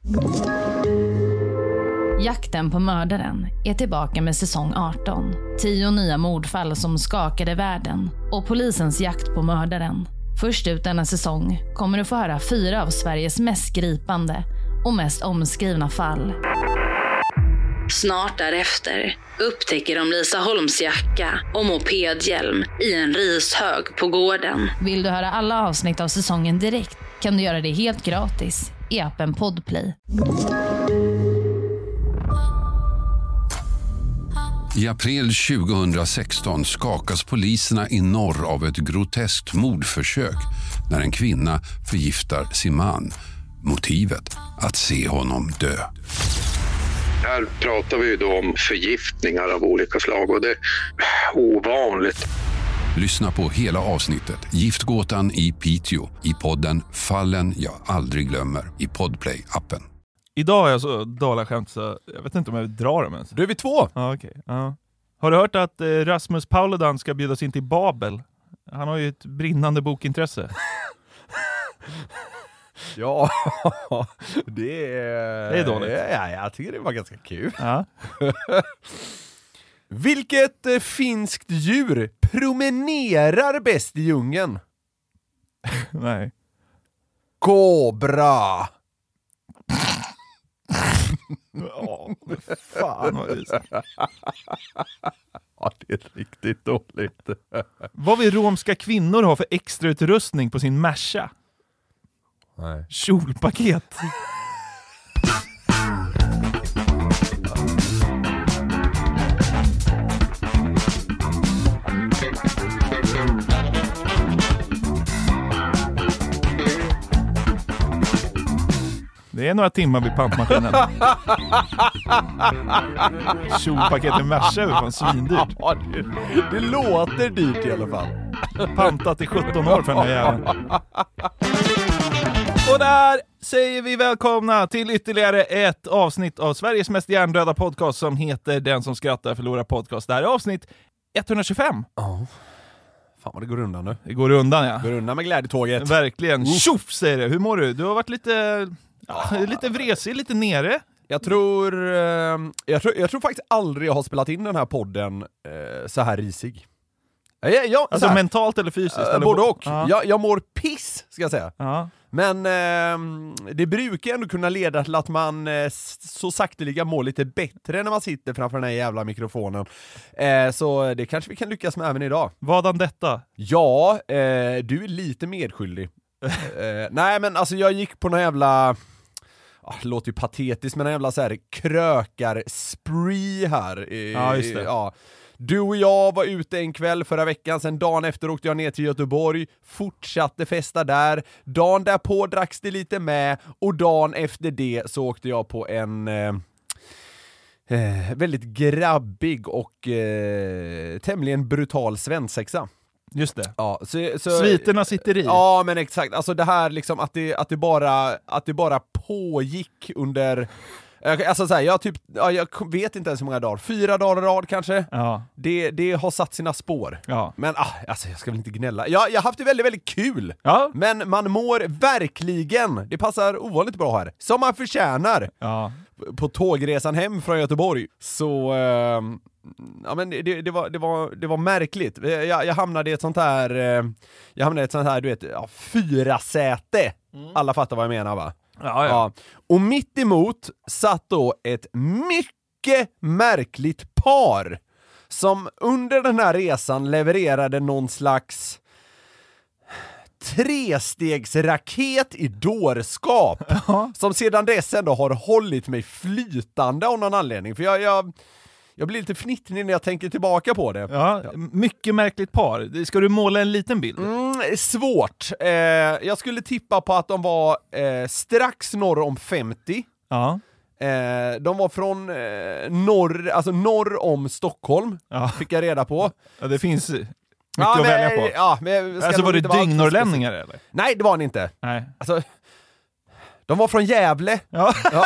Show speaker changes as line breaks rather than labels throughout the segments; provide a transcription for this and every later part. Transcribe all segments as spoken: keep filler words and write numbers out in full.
Jakten på mördaren är tillbaka med säsong arton. Tio nya mordfall som skakade världen och polisens jakt på mördaren. Först ut denna säsong kommer du få höra fyra av Sveriges mest gripande och mest omskrivna fall. Snart därefter upptäcker de Lisa Holms jacka och mopedhjälm i en rishög på gården. Vill du höra alla avsnitt av säsongen direkt kan du göra det helt gratis i appen Podplay.
I april tjugohundrasexton skakas poliserna i norr av ett groteskt mordförsök när en kvinna förgiftar sin man. Motivet att se honom dö.
Här pratar vi ju då om förgiftningar av olika slag och det är ovanligt.
Lyssna på hela avsnittet Giftgåtan i Piteå i podden Fallen jag aldrig glömmer i Podplay-appen.
Idag har jag så dåliga skämt så jag vet inte om jag drar dem ens.
Då är vi två.
Ja, okej. Okay. Ja. Har du hört att eh, Rasmus Paludan ska bjudas in till Babel? Han har ju ett brinnande bokintresse.
Ja, det är...
Det är dåligt.
Ja, jag tycker det var ganska kul.
Ja.
Vilket eh, finskt djur promenerar bäst i djungeln?
Nej.
Kobra.
Ja, fan vad det är.
Ja, det är riktigt dåligt.
Vad vill romska kvinnor ha för extra utrustning på sin Merca?
Nej.
Kjolpaket. Det är några timmar vid pantmaskinen. Kjolpaket i Merca är fan svindyrt.
Ja, det, det låter dyrt i alla fall.
Pantat i sjutton år för den här jäveln. Och där säger vi välkomna till ytterligare ett avsnitt av Sveriges mest hjärndöda podcast som heter Den som skrattar förlorar podcast. Det här är avsnitt etthundratjugofem.
Ja. Oh. Fan vad det går undan nu.
Det går undan, ja.
Går undan med glädjetåget.
Verkligen. Tjoff säger det. Hur mår du? Du har varit lite... Ja, lite vresig, lite nere.
Jag tror, eh, jag tror jag tror faktiskt aldrig jag har spelat in den här podden eh, så här risig. Jag, jag,
alltså
här,
mentalt eller fysiskt?
Eh,
eller
både och.
Ja.
Jag, jag mår piss, ska jag säga.
Ja.
Men eh, det brukar ändå kunna leda till att man eh, så sakteliga mår lite bättre när man sitter framför den här jävla mikrofonen. Eh, så det kanske vi kan lyckas med även idag.
Vadan detta?
Ja, eh, du är lite medskyldig. eh, nej, men alltså jag gick på någon jävla... Ah, det låter ju patetiskt, men en jävla så här krökar-spree här. I,
ja, just det.
Ja. Du och jag var ute en kväll förra veckan, sen dagen efter åkte jag ner till Göteborg, fortsatte festa där. Dagen därpå dracks det lite med, och dagen efter det så åkte jag på en eh, eh, väldigt grabbig och eh, tämligen brutal svensexa.
Just det.
Ja, så, så,
sviterna sitter i.
Ja, men exakt. Alltså det här liksom att det, att det bara att det bara pågick under alltså så här, jag typ ja, jag vet inte ens hur många dagar. Fyra dagar i rad kanske.
Ja.
Det det har satt sina spår.
Ja.
Men ah, alltså jag ska väl inte gnälla. Jag jag har haft det väldigt väldigt kul.
Ja.
Men man mår verkligen. Det passar ovanligt bra här. Som man förtjänar.
Ja.
På tågresan hem från Göteborg. Så eh, ja, men det, det, var, det, var, det var märkligt. Jag, jag hamnade i ett sånt här jag hamnade i ett sånt här, du vet, ja, fyra säte. Mm. Alla fattar vad jag menar, va?
Ja, ja.
Ja. Och mitt emot satt då ett mycket märkligt par som under den här resan levererade någon slags trestegsraket i dårskap. Ja. Som sedan dess ändå har hållit mig flytande av någon anledning. För jag... jag Jag blir lite fnittrig när jag tänker tillbaka på det.
Ja, mycket märkligt par. Ska du måla en liten bild?
Mm, svårt. Eh, jag skulle tippa på att de var eh, strax norr om femtio.
Ja.
Eh, de var från eh, norr, alltså norr om Stockholm. Ja. Fick jag reda på.
Ja, det finns mycket
ja,
att
men,
välja på.
Ja, men
alltså var det dyngnorrlänningar eller?
Nej, det var ni inte.
Nej.
Alltså... De var från Gävle.
Ja, ja.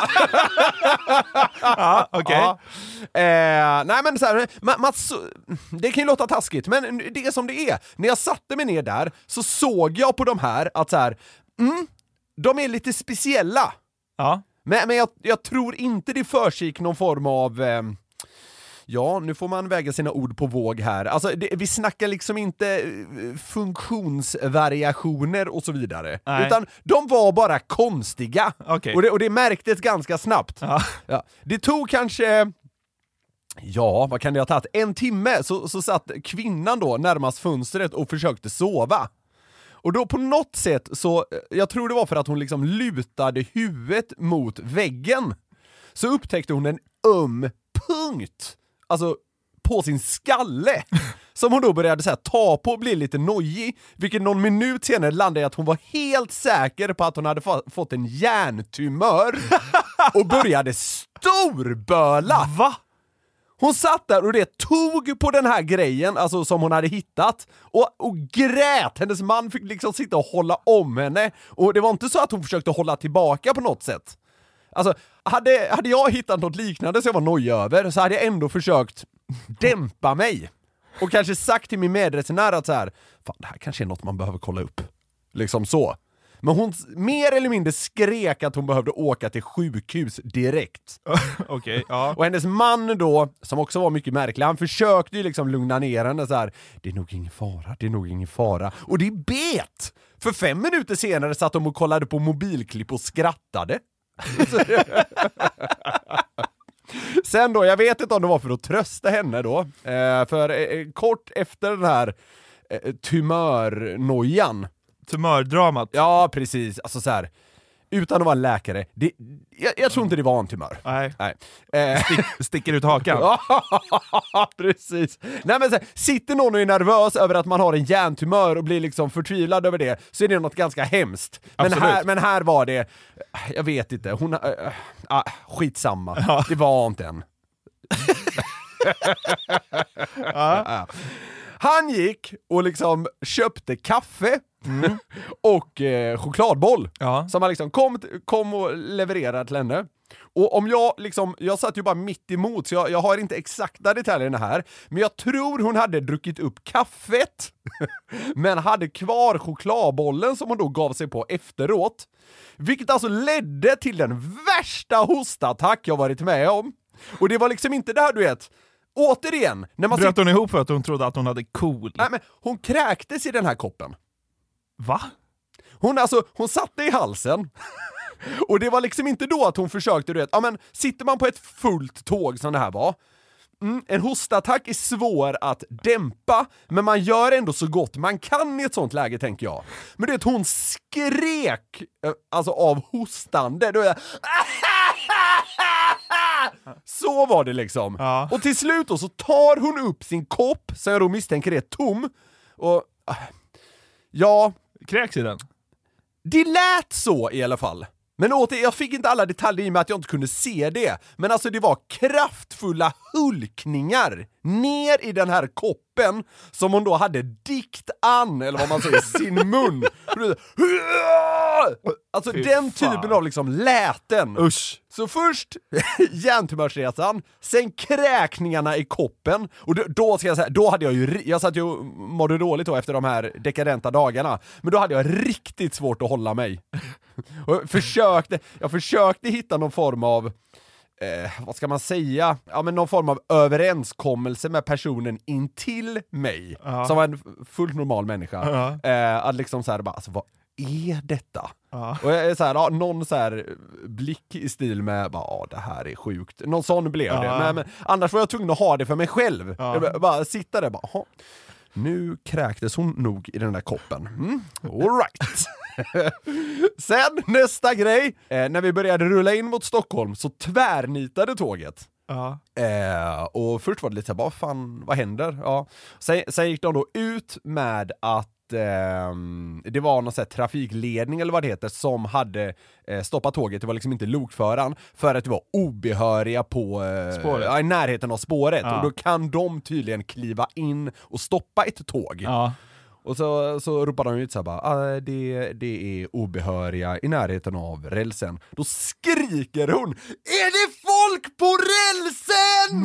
Ja, okej. Okay.
Ja. Eh, nej, men så här, man, man, det kan ju låta taskigt, men det är som det är. När jag satte mig ner där så såg jag på de här att så här, mm, de är lite speciella.
Ja.
Men, men jag, jag tror inte det försiggick någon form av... Eh, ja, nu får man väga sina ord på våg här. Alltså, det, vi snackar liksom inte funktionsvariationer och så vidare.
Nej.
Utan de var bara konstiga.
Okay.
Och, det, och det märktes ganska snabbt.
Ja.
Ja. Det tog kanske... Ja, vad kan det ha tagit? En timme så, så satt kvinnan då närmast fönstret och försökte sova. Och då på något sätt så, jag tror det var för att hon liksom lutade huvudet mot väggen, så upptäckte hon en öm punkt, alltså på sin skalle, som hon då började så här, ta på och bli lite nojig, vilket någon minut senare landade i att hon var helt säker på att hon hade fa- fått en hjärntumör och började storböla.
Va?
Hon satt där och det tog på den här grejen, alltså som hon hade hittat, och, och grät. Hennes man fick liksom sitta och hålla om henne, och det var inte så att hon försökte hålla tillbaka på något sätt. Alltså, hade, hade jag hittat något liknande som jag var nojig över, så hade jag ändå försökt dämpa mig. Och kanske sagt till min medresenär att så här, fan, det här kanske är något man behöver kolla upp. Liksom så. Men hon mer eller mindre skrek att hon behövde åka till sjukhus direkt.
Okej, okay, ja.
Och hennes man då, som också var mycket märklig, han försökte ju liksom lugna ner henne så här. Det är nog ingen fara, det är nog ingen fara. Och det bet! För fem minuter senare satt de och kollade på mobilklipp och skrattade. Sen då, jag vet inte om det var för att trösta henne då. Eh, för eh, kort efter den här eh, tumörnojan.
Tumördramat.
Ja, precis. Alltså så här, utan att vara läkare, det, jag, jag tror inte det var en tumör.
Nej.
Nej. Eh.
Stick, sticker ut hakan.
Ja, precis. Nej, men så här, sitter någon och är nervös över att man har en hjärntumör och blir liksom förtvivlad över det, så är det något ganska hemskt. Men här, men här var det, jag vet inte, hon, äh, äh, skitsamma. Ja. Det var inte en.
Ja.
Ja. Han gick och liksom köpte kaffe mm. och eh, chokladboll,
ja.
som han liksom kom, kom och levererade till henne. Och om jag liksom, jag satt ju bara mitt emot, så jag, jag har inte exakta detaljerna här, men jag tror hon hade druckit upp kaffet men hade kvar chokladbollen som hon då gav sig på efteråt, vilket alltså ledde till den värsta hostattack jag varit med om. Och det var liksom inte det här, du vet, återigen, när man
bröt hon ihop för att hon trodde att hon hade cool?
Nej, men hon kräktes i den här koppen.
Va?
Hon, alltså, hon satte i halsen. Och det var liksom inte då att hon försökte, du vet, ja men sitter man på ett fullt tåg som det här var, mm, en hostattack är svår att dämpa, men man gör ändå så gott man kan i ett sånt läge, tänker jag. Men du vet, hon skrek alltså av hostande. Då är så var det liksom.
Ja.
Och till slut då så tar hon upp sin kopp, så jag då misstänker är tom, och ja,
kräks i den.
Det lät så i alla fall. Men åter, jag fick inte alla detaljer i och med att jag inte kunde se det. Men alltså det var kraftfulla hulkningar ner i den här koppen som hon då hade dikt an, eller vad man säger, sin mun. Alltså
Fy
den
fan.
typen av liksom läten.
Usch.
Så först hjärntumörsresan, sen kräkningarna i koppen, och då, då ska jag säga, då hade jag ju, jag satt ju och mådde dåligt då efter de här dekadenta dagarna, men då hade jag riktigt svårt att hålla mig. Och jag försökte, jag försökte hitta någon form av, eh, vad ska man säga, ja men någon form av överenskommelse med personen intill mig,
ja.
som var en fullt normal människa,
ja.
eh, att liksom så här bara, alltså vad är detta?
Ja.
Och jag är så här, ja, någon så här blick i stil med bara, ja, det här är sjukt. Någon sån blev det.
Ja.
Men, men annars var jag tvungen att ha det för mig själv.
Ja.
Jag bara, bara sitta där bara, aha, nu kräktes hon nog i den där koppen. Mm, all right. Sen nästa grej, eh, när vi började rulla in mot Stockholm så tvärnitade tåget.
Ja.
Eh, och först var det lite så här, vad fan, vad händer? Ja. Sen, sen gick de då ut med att eh, det var någon sån här trafikledning eller vad det heter som hade eh, stoppat tåget. Det var liksom inte lokföraren, för att det var obehöriga på eh,
Spåret.
ja, i närheten av spåret.
Ja.
Och då kan de tydligen kliva in och stoppa ett tåg.
Ja.
Och så, så ropade de ut så här bara, ah, det, det är obehöriga i närheten av rälsen. Då skriker hon, är det folk på rälsen?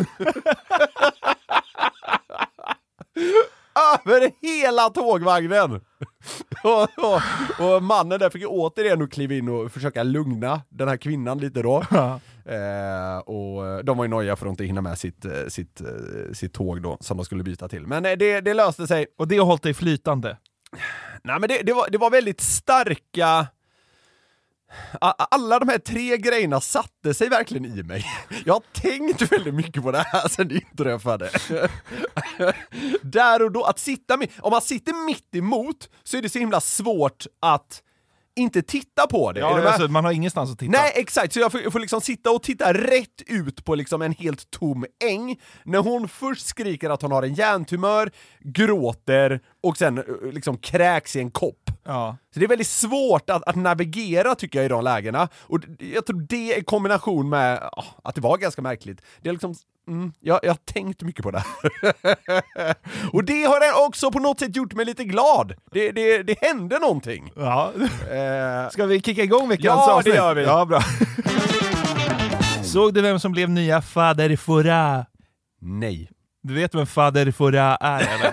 Över hela tågvagnen. och, och, och mannen där fick återigen att kliva in och försöka lugna den här kvinnan lite då.
Ja.
Eh, och de var ju noja för att inte hinna med sitt, sitt, sitt tåg då som de skulle byta till. Men det, det löste sig.
Och det har hållit dig flytande?
Nej, men det, det, var, det var väldigt starka... Alla de här tre grejerna satte sig verkligen i mig. Jag har tänkt väldigt mycket på det här sen det inträffade. Där och då, att sitta med, om man sitter mitt emot så är det så himla svårt att inte titta på det.
Ja, alltså, man har ingenstans att titta.
Nej, exakt. Så jag får, jag får liksom sitta och titta rätt ut på liksom en helt tom äng. När hon först skriker att hon har en hjärntumör, gråter och sen liksom kräks i en kopp.
Ja.
Så det är väldigt svårt att, att navigera tycker jag i de lägena. Och jag tror det är kombination med oh, att det var ganska märkligt. Det är liksom, mm, jag, jag har tänkt mycket på det här. Och det har också på något sätt gjort mig lite glad. Det, det, det hände någonting.
Ja.
Eh,
Ska vi kicka igång veckans
ja,
avsnitt?
det gör vi.
Ja, bra. Såg du vem som blev nya Fader Fouras?
Nej.
Du vet vem Fader Fouras är, eller?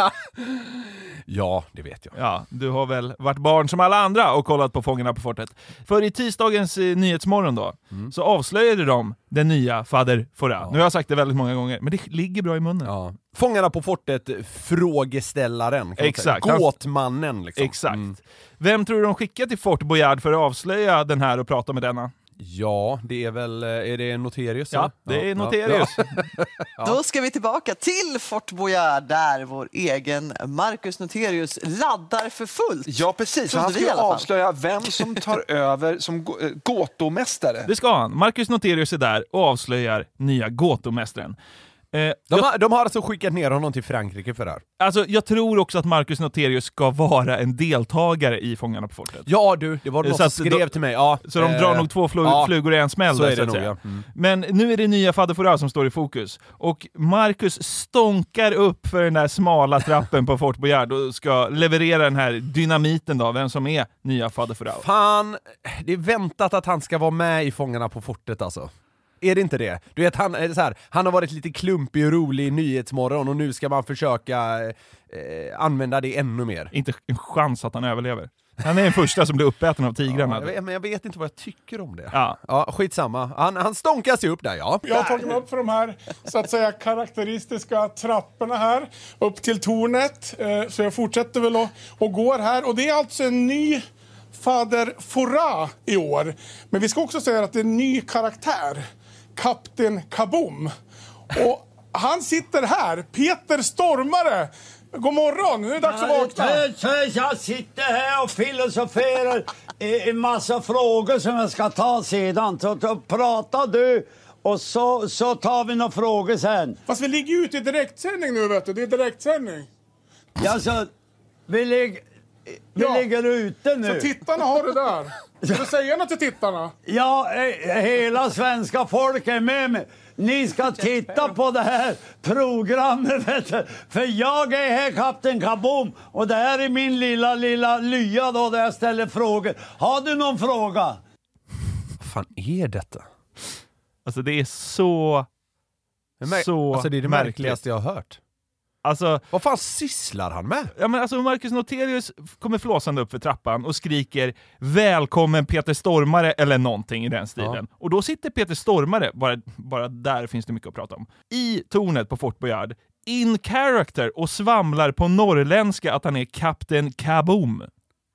Ja, det vet jag.
Ja, du har väl varit barn som alla andra och kollat på Fångarna på fortet. För i tisdagens eh, nyhetsmorgon då, mm. så avslöjade de den nya Fader Fouras. Ja. Nu har jag sagt det väldigt många gånger, men det ligger bra i munnen. Ja.
Fångarna på fortet, frågeställaren.
Exakt.
Gåtmannen liksom.
Exakt.
Mm.
Vem tror du de skickar till Fort Boyard för att avslöja den här och prata med denna?
Ja, det är väl, är det Noterius?
Ja, det ja, är Noterius.
Ja. Ja. Då ska vi tillbaka till Fort Boyard där vår egen Marcus Noterius laddar för fullt.
Ja, precis. Han ska avslöja vem som tar över som gåtomästare.
Det ska han. Marcus Noterius är där och avslöjar nya gåtomästaren.
Eh, de, jag, har, de har alltså skickat ner honom till Frankrike för det här.
Alltså, jag tror också att Marcus Noterius ska vara en deltagare i Fångarna på fortet.
Ja, du, det var någon som skrev
de,
till mig. Ja,
så de drar eh, nog två flug, ja, flugor i en smäll.
Så
där,
är det
så
nog, ja. Mm.
Men nu är det nya Fader Fouras som står i fokus. Och Marcus stånkar upp för den där smala trappen på Fort Boyard och ska leverera den här dynamiten då, vem som är nya Fader Fouras.
Fan, det är väntat att han ska vara med i Fångarna på fortet alltså. Är det inte det? Du vet, han, är så här, han har varit lite klumpig och rolig i Nyhetsmorgon och nu ska man försöka eh, använda det ännu mer.
Inte en chans att han överlever. Han är den första som blir uppäten av tigrarna.
Ja, jag vet, men jag vet inte vad jag tycker om det.
Ja,
ja skitsamma. Han, han stånkar sig upp där, ja.
Jag har tagit mig upp för de här så att säga karaktäristiska trapporna här upp till tornet. Eh, så jag fortsätter väl och, och går här. Och det är alltså en ny Fader Fouras i år. Men vi ska också säga att det är en ny karaktär. Kapten Kaboom. Och han sitter här, Peter Stormare. God morgon, nu är det dags att vakna.
Jag sitter här och filosoferar en massa frågor som jag ska ta sedan. Så, så pratar du och så, så tar vi några frågor sen.
Fast vi ligger ute i direktsändning nu, vet du. Det är direktsändning.
Ja, så vi, lig, vi ja. ligger ute nu.
Så tittarna har det där. Ska du säga något till tittarna?
Ja, hela svenska folket är med mig. Ni ska titta på det här programmet, vet du. För jag är här, Kapten Kaboom. Och det här är min lilla, lilla lya då, där jag ställer frågor. Har du någon fråga?
Vad fan är detta?
Alltså det är så...
Mär-
så
alltså det är det
märkligt.
märkligaste jag har hört.
Alltså,
vad fan sysslar han med?
Ja, men alltså Marcus Noterius kommer flåsande upp för trappan och skriker välkommen Peter Stormare eller någonting i den stilen. Ja. Och då sitter Peter Stormare, bara, bara där finns det mycket att prata om, i tornet på Fort Boyard, in character och svamlar på norrländska att han är Kapten Kaboom.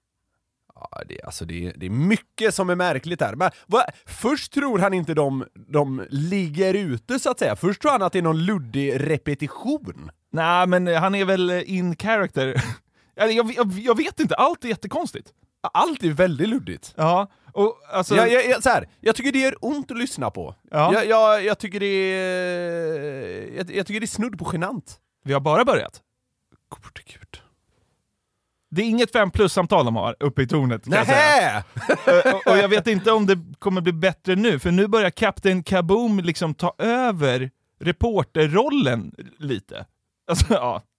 Ja, det, alltså det, det är mycket som är märkligt här. Men vad, först tror han inte de, de ligger ute så att säga. Först tror han att det är någon luddig repetition.
Nej, men han är väl in character. jag, jag, jag vet inte, allt är jättekonstigt.
Allt är väldigt luddigt.
Ja, och alltså...
Jag, jag, jag, så här, jag tycker det är ont att lyssna på. Ja. Jag, jag, jag, tycker det är, jag, jag tycker det är snudd på genant.
Vi har bara börjat.
Gode Gud.
Det är inget fem plus-samtal de har uppe i tornet.
Nähä!
och, och jag vet inte om det kommer bli bättre nu, för nu börjar Kapten Kaboom liksom ta över reporterrollen lite. Alltså, ja.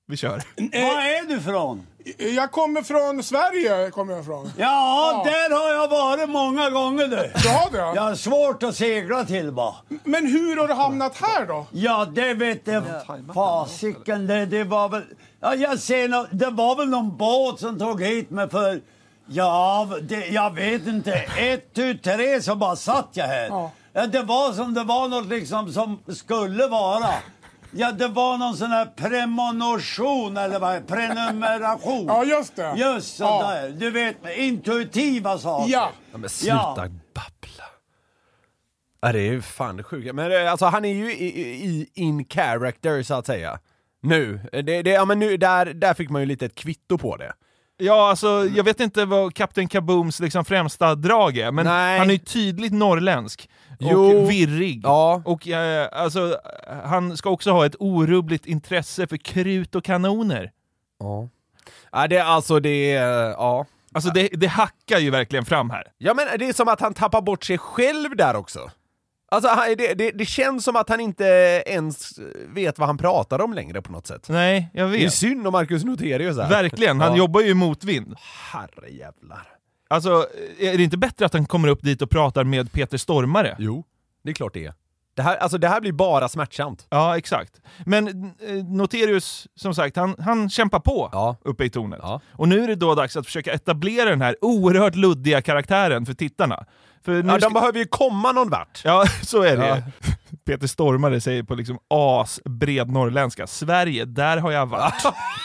Vi kör.
Var är du från?
Jag kommer från Sverige. Kommer jag från.
Ja, ja, där har jag varit många gånger du.
Du har det?
Jag har svårt att segla till bara.
Men hur har du hamnat här då?
Ja, det vet jag. Fasiken, det, det var väl... Ja, jag ser no, det var väl någon båt som tog hit mig för... Ja, det, jag vet inte. Ett, tu, tre så bara satt jag här. Ja. Ja, det var som det var något liksom som skulle vara. Ja, det var någon sån här premonation eller vad, prenumeration.
Ja, just det.
Just så ja. Där. Du vet, intuitiva saker.
Ja.
Ja men sluta ja. babbla. Ja, det är ju fan sjukt. Men alltså han är ju i, i in character så att säga. Nu, det, det, ja men nu, där, där fick man ju lite ett kvitto på det.
Ja, alltså jag vet inte vad Kapten Kabooms liksom främsta drag är, men Nej. han är ju tydligt norrländsk. Jo. Och virrig. Ja. Och eh, alltså, han ska också ha ett orubbligt intresse för krut och kanoner.
Ja. Ja, det är alltså det, ja.
Alltså det, det hackar ju verkligen fram här.
Ja, men det är som att han tappar bort sig själv där också. Alltså det, det, det känns som att han inte ens vet vad han pratar om längre på något sätt.
Nej, jag vet.
Det är synd om Marcus Noterius här.
Verkligen, han ja. jobbar ju i motvind.
Herrejävlar.
Alltså, är det inte bättre att han kommer upp dit och pratar med Peter Stormare?
Jo, det är klart det är. Det här, alltså det här blir bara smärtsamt.
Ja, exakt. Men eh, Noterius, som sagt, han, han kämpar på
ja. uppe
i tornet. Ja. Och nu är det då dags att försöka etablera den här oerhört luddiga karaktären för tittarna. För nu
ja,
ska...
de behöver ju komma någon vart.
Ja, så är det.
Ja.
Peter Stormare säger på liksom asbred norrländska: Sverige, där har jag varit.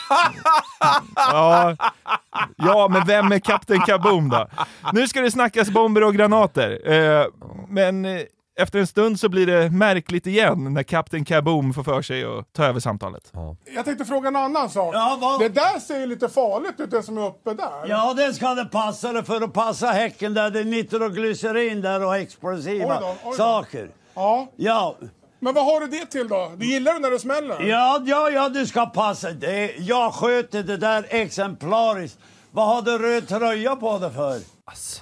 ja. ja, men vem är Kapten Kaboom då? Nu ska det snackas bomber och granater. Eh, men... Eh, Efter en stund så blir det märkligt igen när Kapten Kaboom får för sig att ta över samtalet.
Ja. Jag tänkte fråga en annan sak.
Ja, vad?
Det där ser lite farligt ut, det som är uppe där.
Ja, det ska det passa det för att passa häcken där det är nitroglycerin där och explosiva oj då, oj då. saker.
Ja.
Ja.
Men vad har du det till då? Du gillar det när det smäller?
Ja, ja, ja, du ska passa det. Jag sköter det där exemplariskt. Vad har du röd tröja på det för?
Alltså.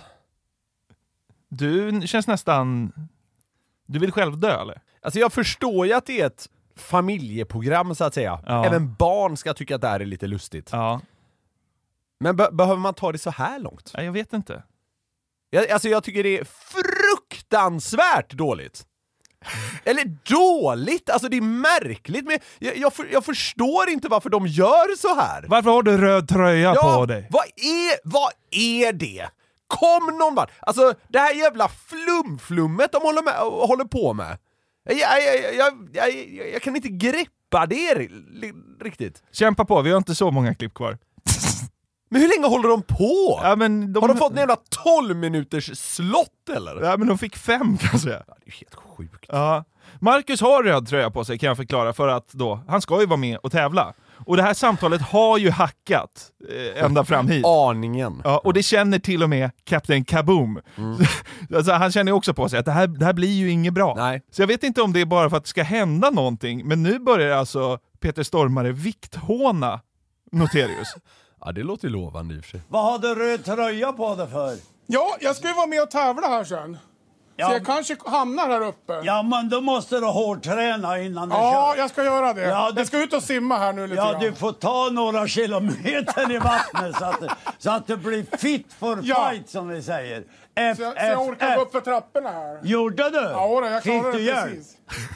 Du känns nästan... Du vill själv dö, eller?
Alltså jag förstår ju att det är ett familjeprogram så att säga. Ja. Även barn ska tycka att det här är lite lustigt.
Ja.
Men be- behöver man ta det så här långt?
Ja, jag vet inte.
Jag, alltså jag tycker det är fruktansvärt dåligt. Eller dåligt, alltså det är märkligt. Men jag, jag, för, jag förstår inte varför de gör så här.
Varför har du röd tröja
ja,
på dig?
Vad är, vad är det? Kom någon vart. Alltså det här jävla flumflummet de håller, med, håller på med. Jag, jag, jag, jag, jag kan inte greppa det riktigt.
Kämpa på, vi har inte så många klipp kvar.
Men hur länge håller de på?
Ja, men de...
Har de fått en jävla tolv minuters slott eller?
Ja, men de fick fem kan jag säga.
Ja, det är helt sjukt.
Ja. Marcus har röd tröja på sig kan jag förklara, för att då, han ska ju vara med och tävla. Och det här samtalet har ju hackat eh, ända fram hit.
Aningen.
Ja, och det känner till och med Kapten Kaboom. Mm. Alltså, han känner ju också på sig att det här, det här blir ju inget bra.
Nej.
Så jag vet inte om det är bara för att det ska hända någonting, men nu börjar alltså Peter Stormare vikthåna Noterius.
Ja, det låter ju lovande i och för sig.
Vad har du röd tröja på det för?
Ja, jag ska ju vara med och tävla här sen. Ja. Så jag kanske hamnar här uppe.
Ja, men då måste du hårdträna innan du
ja,
kör.
jag ska göra det. Ja, du... Jag ska ut och simma här nu lite
Ja,
grann.
du får ta några kilometer i vattnet så att, så att du blir fit for ja. fight, som vi säger. F,
så, jag,
F,
så jag orkar
F.
gå upp för trapporna här.
Gjorde du?
Ja, då, jag klarade det precis.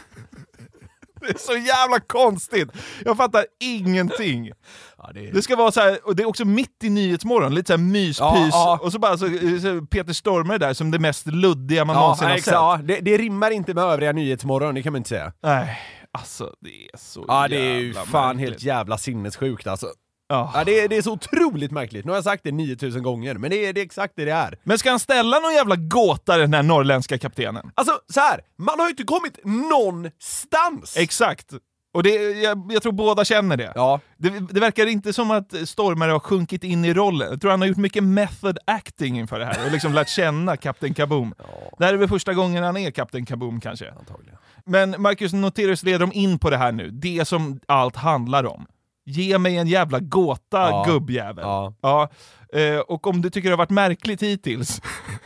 Det är så jävla konstigt. Jag fattar ingenting. Ja, det, är... det ska vara så här, och det är också mitt i Nyhetsmorgon, lite så här myspys. Ja, ja. Och så bara så, så Peter Stormare där som det mest luddiga man ja, någonsin har sett.
Ja, det, det rimmar inte med övriga Nyhetsmorgon, det kan man inte säga.
Nej, alltså det är så
ja,
jävla
det är ju fan märkligt. Helt jävla sinnessjukt alltså. Oh. Ja, det, är, det är så otroligt märkligt. Nu har jag sagt det niotusen gånger, men det är, det är exakt det det är.
Men ska han ställa någon jävla gåta, den här norrländska kaptenen?
Alltså, så här, man har ju inte kommit någonstans.
Exakt. Och det, jag, jag tror båda känner det.
Ja.
det. Det verkar inte som att Stormare har sjunkit in i rollen. Jag tror han har gjort mycket method acting inför det här och liksom lärt känna Kapten Kaboom. Ja. Det här är väl första gången han är Kapten Kaboom kanske.
Antagligen. Men
Marcus Noterius leder dem in på det här nu. Det som allt handlar om. Ge mig en jävla gåta, ja. gubbjävel.
Ja.
Ja. Eh, och om du tycker det har varit märkligt hittills...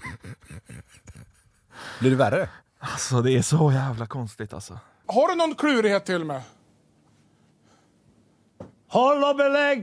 Blir det värre?
Alltså, det är så jävla konstigt alltså.
Har du någon klurighet till mig?
Håll och belägg!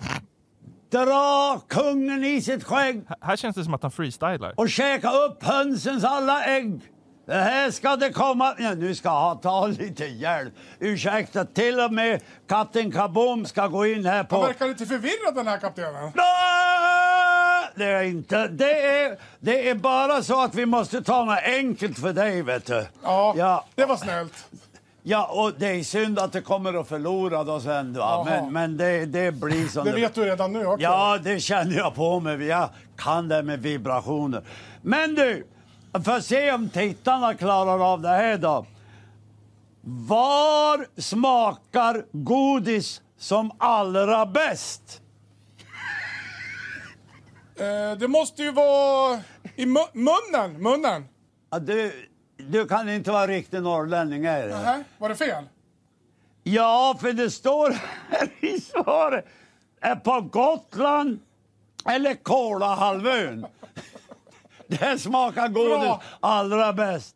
Dra kungen i sitt skägg!
H- här känns det som att han freestylar.
Och käka upp hönsens alla ägg! Det här ska det komma... Ja, nu ska jag ta lite hjälp. Ursäkta, till och med Kapten Kaboom ska gå in här på...
Han verkar lite förvirrad, den här kaptenen.
Nej, det är inte. Det är, det är bara så att vi måste ta något enkelt för dig, vet du.
Ja,
Ja.
det var snällt.
Ja, och det är synd att det kommer att förlora då sen. Va?
Jaha.
Men, men det, det blir som
Det vet du redan nu också.
Ja, det känner jag på mig. Jag kan det med vibrationer. Men du, för att se om tittarna klarar av det här då. Var smakar godis som allra bäst?
Eh, det måste ju vara i mu- munnen. Munnen.
Ja, du, du kan inte vara riktig norrlänning, är det?
Nähä, var det fel?
Ja, för det står här i svaret. Är på Gotland eller Kolahalvön. Det smakar godis
Bra.
allra bäst.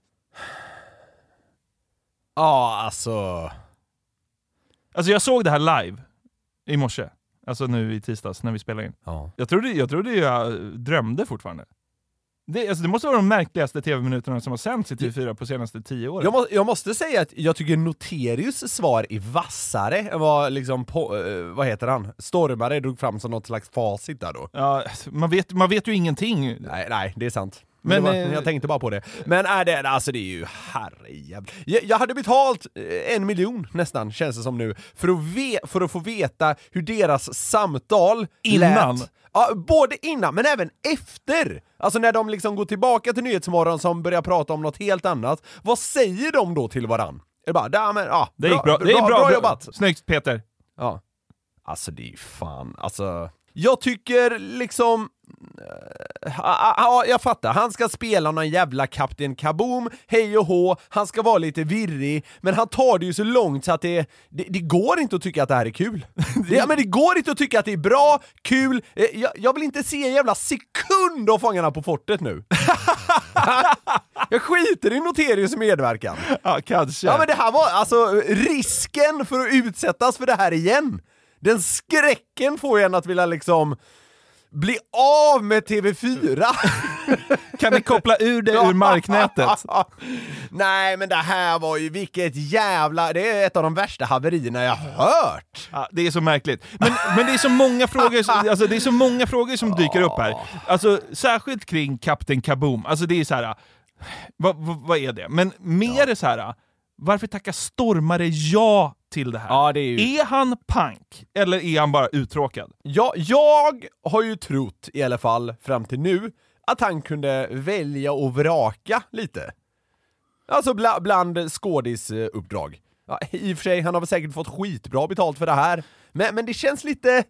Ja, alltså...
Alltså jag såg det här live i morse. Alltså nu i tisdags när vi spelade in.
Ja.
Jag trodde jag, trodde jag drömde fortfarande. Det, alltså det måste vara de märkligaste tv-minuterna som har sänts i T V fyra på senaste tio åren.
Jag, må, jag måste säga att jag tycker Noterius svar är vassare än vad liksom, på, eh, vad heter han? Stormare drog fram som något slags facit där då.
Ja, man vet, man vet ju ingenting.
Nej, nej, det är sant.
Men,
Men det var,
eh,
jag tänkte bara på det. Men är det, alltså det är ju herrejävlar. Jag, jag hade betalt eh, en miljon nästan, känns det som nu, för att, ve, för att få veta hur deras samtal
Innan?
lät. Ja, både innan, men även efter. Alltså när de liksom går tillbaka till Nyhetsmorgon som börjar prata om något helt annat. Vad säger de då till varann? Är det bara, ja, men, ja,
Det gick bra, det är bra,
bra,
bra
jobbat.
Snyggt Peter.
Ja. Alltså det är fan, alltså... Jag tycker liksom... Ja, uh, uh, uh, jag fattar. Han ska spela någon jävla Kapten Kaboom, hej och hå, han ska vara lite virrig, men han tar det ju så långt så att det, det, det går inte att tycka att det här är kul. det, ja, men det går inte att tycka att det är bra, kul. Jag, jag vill inte se en jävla sekund av Fångarna på fortet nu. Jag skiter i Noterius medverkan.
Ja, kanske.
Ja, men det här var alltså risken för att utsättas för det här igen. Den skräcken får en att vilja liksom bli av med T V fyra.
Kan ni koppla ur det ur marknätet?
Nej, men det här var ju vilket jävla... Det är ett av de värsta haverierna jag har hört.
Ja, det är så märkligt. Men, men det är så många frågor, alltså det är så många frågor som dyker upp här. Alltså särskilt kring Kapten Kaboom. Alltså det är så här. Vad, vad, vad är det? Men mer ja. så här. Varför tackar Stormare ja till det här?
Ja, det är, ju...
är han punk eller är han bara uttråkad?
Ja, jag har ju trott i alla fall fram till nu att han kunde välja och vraka lite. Alltså bla, bland skådisuppdrag. Ja, i och för sig, han har väl säkert fått skitbra betalt för det här. Men, men det känns lite...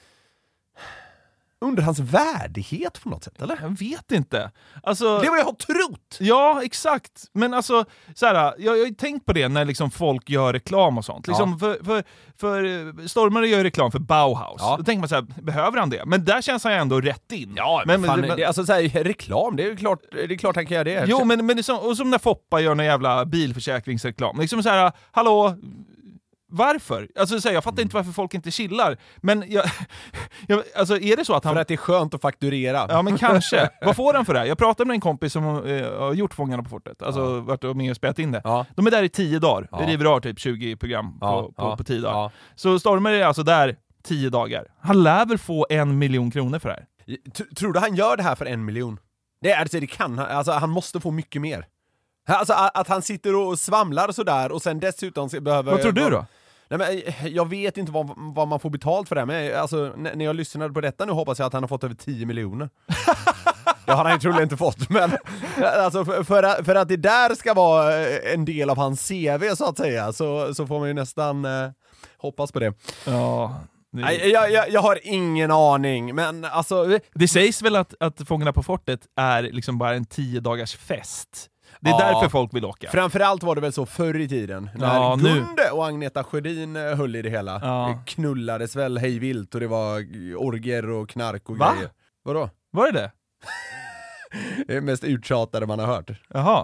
under hans värdighet på något sätt, eller?
Jag vet inte. Alltså,
det är vad jag har trott!
Ja, exakt. Men alltså, så här, jag, jag har ju tänkt på det när liksom folk gör reklam och sånt. Liksom, ja. för, för, för Stormare gör reklam för Bauhaus. Ja. Då tänker man så här, behöver han det? Men där känns han ändå rätt in.
Ja, men, men, fan, men det, alltså så här, reklam, det är ju klart, det är klart han kan göra det.
Jo, men, men det är som, och som när Foppa gör en jävla bilförsäkringsreklam. Liksom så här, hallå... Varför? Alltså så här, jag fattar inte varför folk inte chillar. Men jag, jag, alltså är det så att han...
För att det är skönt att fakturera.
Ja, men kanske. Vad får han för det här? Jag pratade med en kompis som eh, har gjort Fångarna på fortet. Alltså ja. varit med och spelat in det. Ja. De är där i tio dagar. Ja. Det river av typ tjugo program på, ja. på, ja. på tio dagar. Ja. Så Stormare är alltså där tio dagar. Han lär väl få en miljon kronor för det här.
T- tror du han gör det här för en miljon? Det, alltså, det kan han. Alltså, han måste få mycket mer. Alltså att han sitter och svamlar sådär och sen dessutom behöver...
Vad tror du då?
Nej, men jag vet inte vad, vad man får betalt för det, men alltså, när jag lyssnade på detta nu hoppas jag att han har fått över tio miljoner. Det har han ju troligen inte fått, men alltså, för, för, att, för att det där ska vara en del av hans C V så att säga, så, så får man ju nästan eh, hoppas på det.
Ja... Det...
Nej, jag, jag, jag har ingen aning, men alltså...
Det sägs väl att, att Fångarna på fortet är liksom bara en tio dagars fest. Det är ja, därför folk vill åka.
Framförallt var det väl så förr i tiden. När ja, Gunde och Agneta Sjödin höll i det hela. Ja. Det knullades väl hej vilt och det var orger och knark och
Va?
grejer. Vadå?
Var det det?
Det är mest uttjatade man har hört.
Jaha.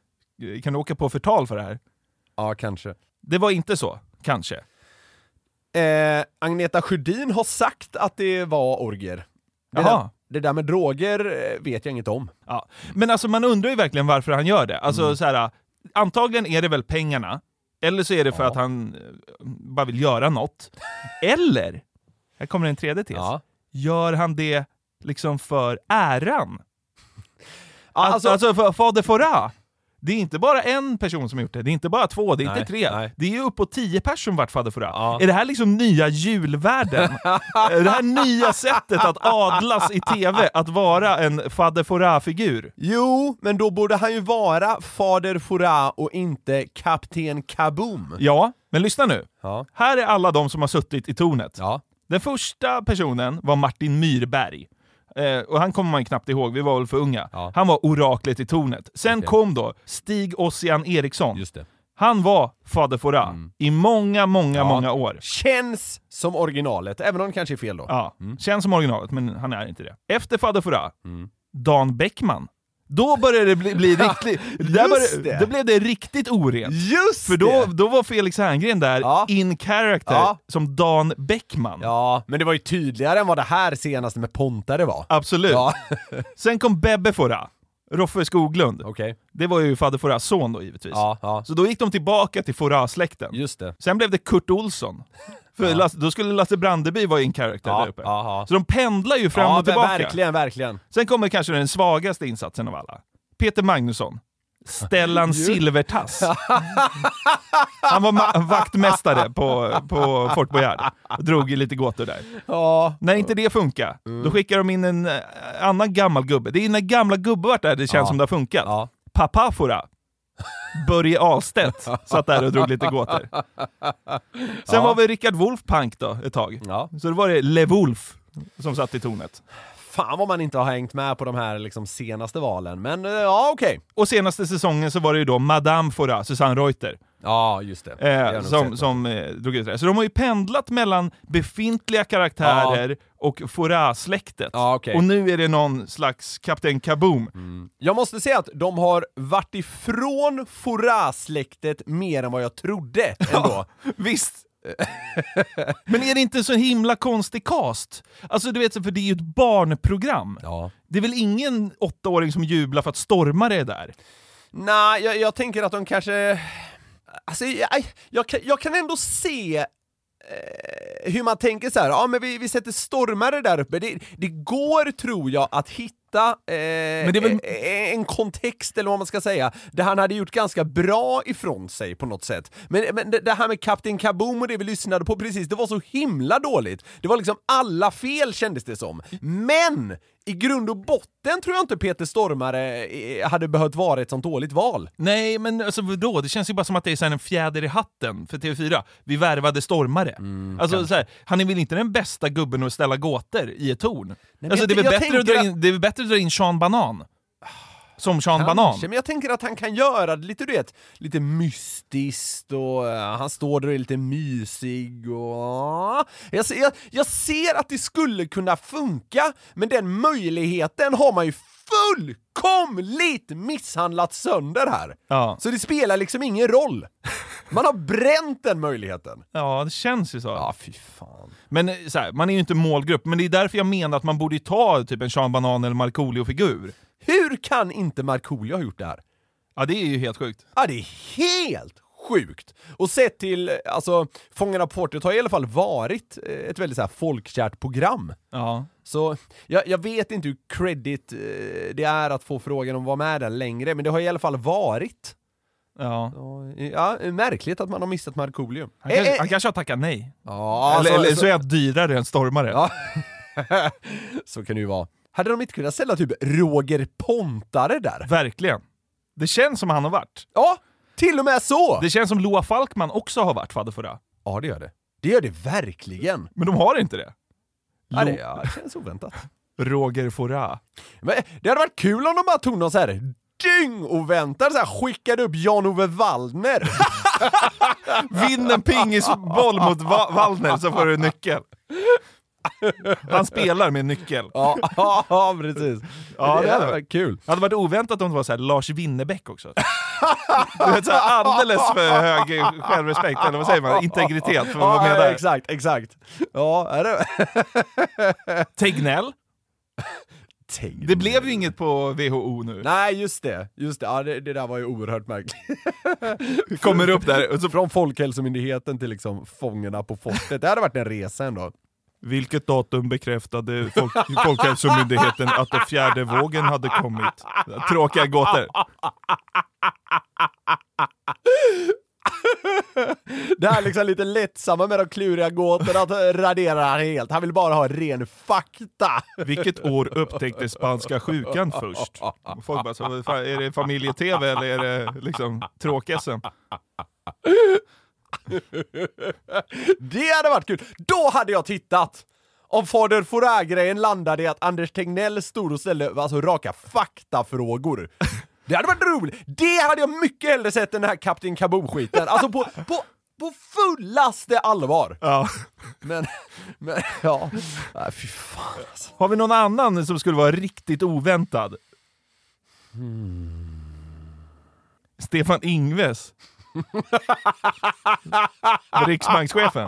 Kan du åka på förtal för det här?
Ja, kanske.
Det var inte så, kanske.
Eh, Agneta Sjödin har sagt att det var orger. Det där, det där med droger vet jag inget om.
Ja. Men alltså man undrar ju verkligen varför han gör det. Alltså
Mm.
så här, antagligen är det väl pengarna. Eller så är det för
Ja.
att han bara vill göra något. Eller, här kommer en tredje tes.
Ja.
Gör han det liksom för äran?
Ja,
alltså,
alltså,
alltså för Fader Fouras. Det är inte bara en person som har gjort det, det är inte bara två, det är
Nej,
inte tre.
nej.
Det är ju uppåt tio personer som varit Fader Fouras.
Ja.
Är det här liksom nya julvärlden? Är det här nya sättet att adlas i tv, att vara en Fader Fouras-figur?
Jo, men då borde han ju vara Fader Fouras och inte Kapten Kaboom.
Ja, men lyssna nu.
Ja.
Här är alla de som har suttit i tornet.
Ja.
Den första personen var Martin Myrberg. Eh, och han kommer man ju knappt ihåg, vi var väl för unga.
Ja.
Han var oraklet i tornet. Sen
Okej.
kom då Stig Ossian Eriksson.
Just det.
Han var Fader Fouras
Mm.
i många, många,
Ja.
många år.
Känns som originalet, även om det kanske är fel då.
Ja,
Mm.
känns som originalet, men han är inte det. Efter Fader Fouras,
Mm.
Dan Bäckman. Då började det bli, bli riktigt... där började,
det.
Då blev det riktigt orent.
Just
För då,
det!
då var Felix Herngren där,
Ja.
in character,
Ja.
som Dan Bäckman.
Ja, men det var ju tydligare än vad det här senaste med Pontare var.
Absolut.
Ja.
Sen kom Bebbe Fouras, Roffe Skoglund.
Okej.
Det var ju Fader Fouras son då givetvis.
Ja, ja.
Så då gick de tillbaka till Fouras-släkten.
Just det.
Sen blev det Kurt Olsson. För
Ja.
Lasse, då skulle Lasse Brandeby vara in character
Ja,
där uppe.
ja, ja.
Så de pendlar ju fram
Ja,
och tillbaka.
verkligen, verkligen.
Sen kommer kanske den svagaste insatsen av alla. Peter Magnusson. Stellan Silvertass. Han var ma- vaktmästare på, på Fort Boyard. Drog ju lite gåtor där.
Ja.
När inte det funkar, då skickar de in en eh, annan gammal gubbe. Det är när gamla gubbar varit där det känns
Ja.
som det har funkat.
Ja.
Pappa Fouras. Börje Ahlstedt satt där och drog lite gåtor. Sen
Ja.
var vi Rickard Wolfpank då ett tag.
Ja.
Så det var det Le Wolf som satt i tornet.
Fan vad man inte har hängt med på de här liksom senaste valen, men eh, ja okej.
Och senaste säsongen så var det ju då Madame Fouras, Susanne Reuter,
Ja, just det. Det har jag
eh,
nog
som,
sett.
som eh, drog ut det. Så de har ju pendlat mellan befintliga karaktärer och Fouras-släktet.
Ja, okej.
Och nu är det någon slags Kapten Kaboom.
Jag måste säga att de har varit ifrån Fouras-släktet mer än vad jag trodde ändå.
Visst. Men är det inte så himla konstig cast? Alltså du vet, för det är ju ett barnprogram.
Ja.
Det är väl ingen åttaåring som jublar för att Stormare är där?
Nej, jag, jag tänker att de kanske... Alltså, jag, jag, kan, jag kan ändå se eh, hur man tänker så här. Ja, men vi, vi sätter Stormare där uppe. Det, det går, tror jag, att hitta eh,
Men det är väl...
eh, en kontext, eller vad man ska säga, där han hade gjort ganska bra ifrån sig på något sätt. Men, men det, det här med Kapten Kaboom och det vi lyssnade på precis, det var så himla dåligt. Det var liksom alla fel, kändes det som. Men i grund och botten tror jag inte Peter Stormare eh, hade behövt vara ett sånt dåligt val.
Nej, men alltså vadå? Det känns ju bara som att det är så här en fjäder i hatten för T V fyra. Vi värvade Stormare.
Mm,
alltså så här, han är väl inte den bästa gubben att ställa gåtor i ett torn?
men
Alltså,
jag-
det, är väl
jag
bättre att
tänker
dra in, det är väl bättre att dra in Sean Banan. Som Sean Banan.
Kanske, men jag tänker att han kan göra det lite, du vet, lite mystiskt och uh, han står där och är lite mysig och... Jag ser, jag, jag ser att det skulle kunna funka, men den möjligheten har man ju fullkomligt misshandlat sönder här.
Ja.
Så det spelar liksom ingen roll. Man har bränt den möjligheten.
Ja, det känns ju så.
Ja, fy fan.
Men eh, så här, man är ju inte målgrupp, men det är därför jag menar att man borde ju ta typ en Sean Banan eller Markoolio-figur.
Hur kan inte Markoolio ha gjort det här?
Ja, det är ju helt sjukt.
Ja, det är helt sjukt. Och sett till, alltså, Fångarna på fortet har i alla fall varit eh, ett väldigt så här folkkärt program.
Ja.
Så jag, jag vet inte hur credit eh, det är att få frågan om att vara med där längre, men det har i alla fall varit.
Ja.
Ja, märkligt att man har missat Markoolio.
Han, kanske,
Eh, eh,
han kanske har tackat nej.
Ja,
eller,
så-
eller
så-
så är jag dyrare än Stormare.
Ja. Så kan det ju vara. Hade de inte kunnat ställa typ Roger Pontare där?
Verkligen. Det känns som han har varit.
Ja, till och med så!
Det känns som Loa Falkman också har varit Fader Fouras.
Ja, det gör det. Det gör det verkligen.
Men de har inte det.
Ja, det,
Lo-
ja, det känns oväntat.
Roger Fouras.
Men det hade varit kul om de bara tog någon så här dyng och väntade så här, skickade upp Jan-Ove Waldner.
Vinn en pingisboll mot Va- Waldner så får du nyckeln. Han spelar med nyckel.
Ja, ja precis.
Ja, det,
det
hade
var
varit
kul.
Det hade varit oväntat om det var så här Lars Winnerbäck också. Du vet, så här, alldeles för hög självrespekt, eller vad säger man? Integritet för att vara med
ja,
där.
Exakt, exakt. Ja, är det...
Tegnell.
Tegnell.
Det blev ju inget på V H O nu.
Nej, just det. Just det. Ja, det, det där var ju oerhört märkligt.
Kommer upp där. Och så...
Från Folkhälsomyndigheten till liksom fångarna på fortet. Det hade varit en resa ändå.
Vilket datum bekräftade folk, Folkhälsomyndigheten att den fjärde vågen hade kommit? Tråkiga gåtor.
Det här liksom lite lättsamma med de kluriga gåtorna att radera helt. Han vill bara ha ren fakta.
Vilket år upptäcktes spanska sjukan först? Folk bara så, är det familje-tv eller är det liksom tråkessen?
Det hade varit kul. Då hade jag tittat. Om Fader Fouras-grejen landade i att Anders Tegnell stod och ställde alltså raka faktafrågor. Det hade varit roligt. Det hade jag mycket hellre sett än den här Kapten Kaboom-skiten. Alltså på, på, på fullaste allvar.
Ja.
Men, men ja. Nej, fy fan alltså.
Har vi någon annan som skulle vara riktigt oväntad?
Hmm.
Stefan Ingves. Riksbankschefen.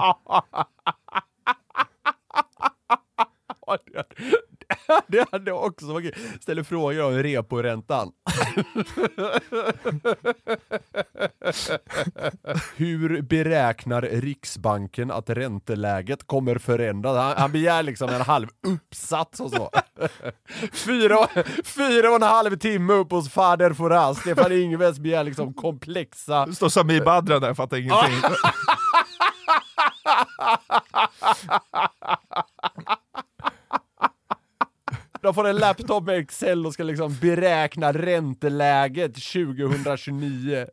Det hade också varit kul. Ställer frågor om reporäntan. Hur beräknar Riksbanken att ränteläget kommer förändras? Han, han begär liksom en halv uppsats och så. Fyra, fyra och en halv timme upp hos Fader Fouras. Stefan Ingves begär liksom komplexa...
Det står Sami Badra där, fattar ingenting.
De får en laptop med Excel och ska liksom beräkna ränteläget tjugohundratjugonio.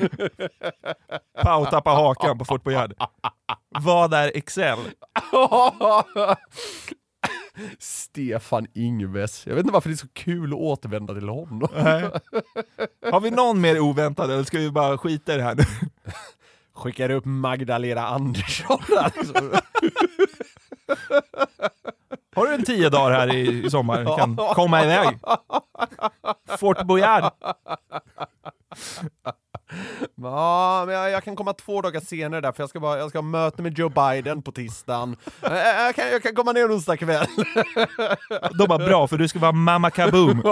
Pau tappa hakan på Fort Boyard. Vad är Excel?
Stefan Ingves. Jag vet inte varför det är så kul att återvända till honom.
Nej. Har vi någon mer oväntad eller ska vi bara skita i det här nu?
Skickar upp Magdalena Andersson.
Har du en tio dagar här i, i sommar? Kan komma iväg. Fort Boyard.
Ja, men jag, jag kan komma två dagar senare där, för jag ska, bara, jag ska ha möte med Joe Biden på tisdagen. Jag, jag, kan, jag kan komma ner onsdag kväll.
De var bra, för du ska vara Mamma Kaboom.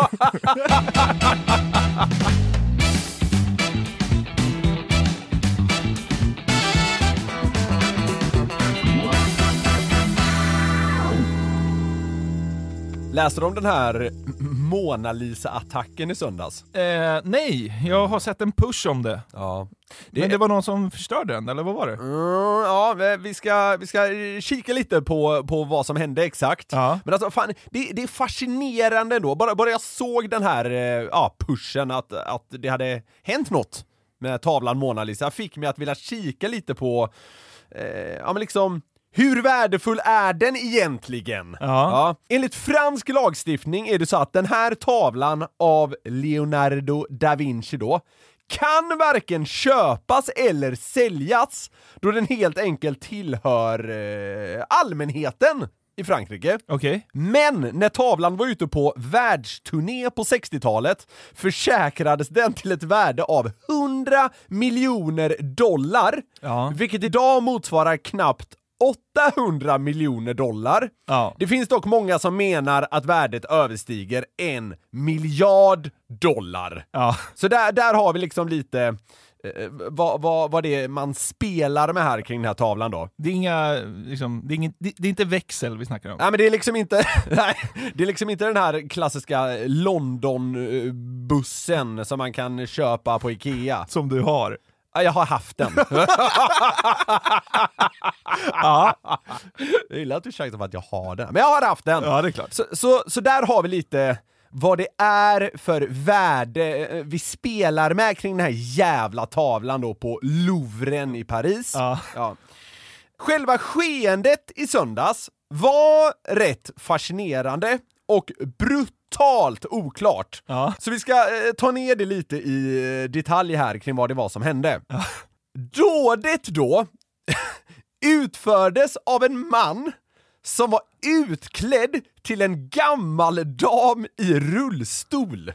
Läste du om den här Mona Lisa-attacken i söndags?
Eh, nej, jag har sett en push om det.
Ja. Det...
Men det var någon som förstörde den, eller vad var det?
Mm, ja, vi ska, vi ska kika lite på, på vad som hände exakt.
Ja.
Men alltså, fan, det, det är fascinerande ändå. Bara, bara jag såg den här ja, pushen, att, att det hade hänt något med tavlan Mona Lisa, fick mig att vilja kika lite på eh, ja, men liksom... hur värdefull är den egentligen?
Ja.
Ja. Enligt fransk lagstiftning är det så att den här tavlan av Leonardo da Vinci då kan varken köpas eller säljas, då den helt enkelt tillhör eh, allmänheten i Frankrike.
Okay.
Men när tavlan var ute på världsturné på sextiotalet försäkrades den till ett värde av hundra miljoner dollar,
ja.
vilket idag motsvarar knappt åttahundra miljoner dollar.
Ja.
Det finns dock många som menar att värdet överstiger en miljard dollar.
Ja.
Så där, där har vi liksom lite eh, vad, vad, vad det är man spelar med här kring den här tavlan då.
Det är inga, liksom, det är, inget, det, det är inte växel vi snackar om.
Nej, men det är liksom inte nej, det är liksom inte den här klassiska London-bussen som man kan köpa på Ikea.
Som du har.
Ja, jag har haft den.
Ja.
Jag gillar att du tjackar på att jag har den. Men jag har haft den.
Ja, det är klart.
Så, så, så där har vi lite vad det är för värde vi spelar med kring den här jävla tavlan då på Louvren i Paris.
Ja.
Ja. Själva skeendet i söndags var rätt fascinerande och brutalt oklart.
Ja.
Så vi ska eh, ta ner det lite i eh, detalj här kring vad det var som hände.
Ja.
Dådet då utfördes av en man som var utklädd till en gammal dam i rullstol.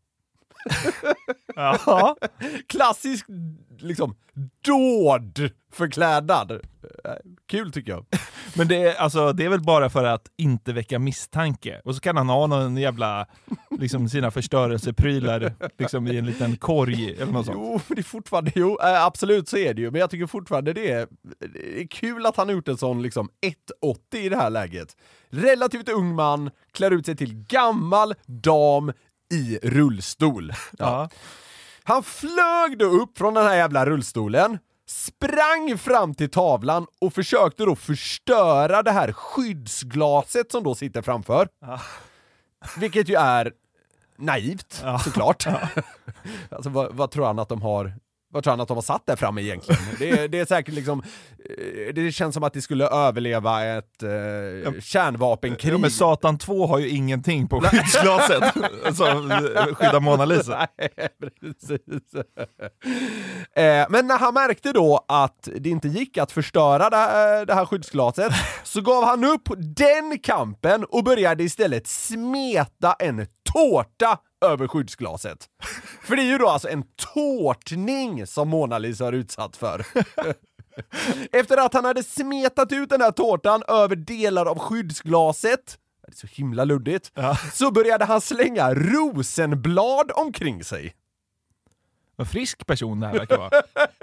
Ja.
Klassisk liksom dåd förklädnad. Kul tycker jag.
Men det är, alltså, det är väl bara för att inte väcka misstanke. Och så kan han ha någon jävla liksom, sina förstörelseprylar liksom, i en liten korg eller något sånt.
Jo, det är fortfarande, jo, absolut så är det ju. Men jag tycker fortfarande det är, det är kul att han har gjort en sån liksom ett åttio i det här läget. Relativt ung man, klär ut sig till gammal dam i rullstol. Ja.
Ja.
Han flög då upp från den här jävla rullstolen, sprang fram till tavlan och försökte då förstöra det här skyddsglaset som då sitter framför.
Ja.
Vilket ju är naivt,
ja.
såklart. Ja. Alltså vad, vad tror han att de har Vad tror han att de har satt där framme egentligen? Det är, det är säkert liksom, det känns som att de skulle överleva ett eh, ja. kärnvapenkrig.
Ja, men Satan två har ju ingenting på skyddsglaset som skyddar Mona Lisa.
Nej, precis. Eh, men när han märkte då att det inte gick att förstöra det, det här skyddsglaset så gav han upp den kampen och började istället smeta en tårta över skyddsglaset. För det är ju då alltså en tårtning som Mona Lisa har utsatt för. Efter att han hade smetat ut den här tårtan över delar av skyddsglaset, det är så himla luddigt, ja. Så började han slänga rosenblad omkring sig.
Vad frisk person det här verkar vara.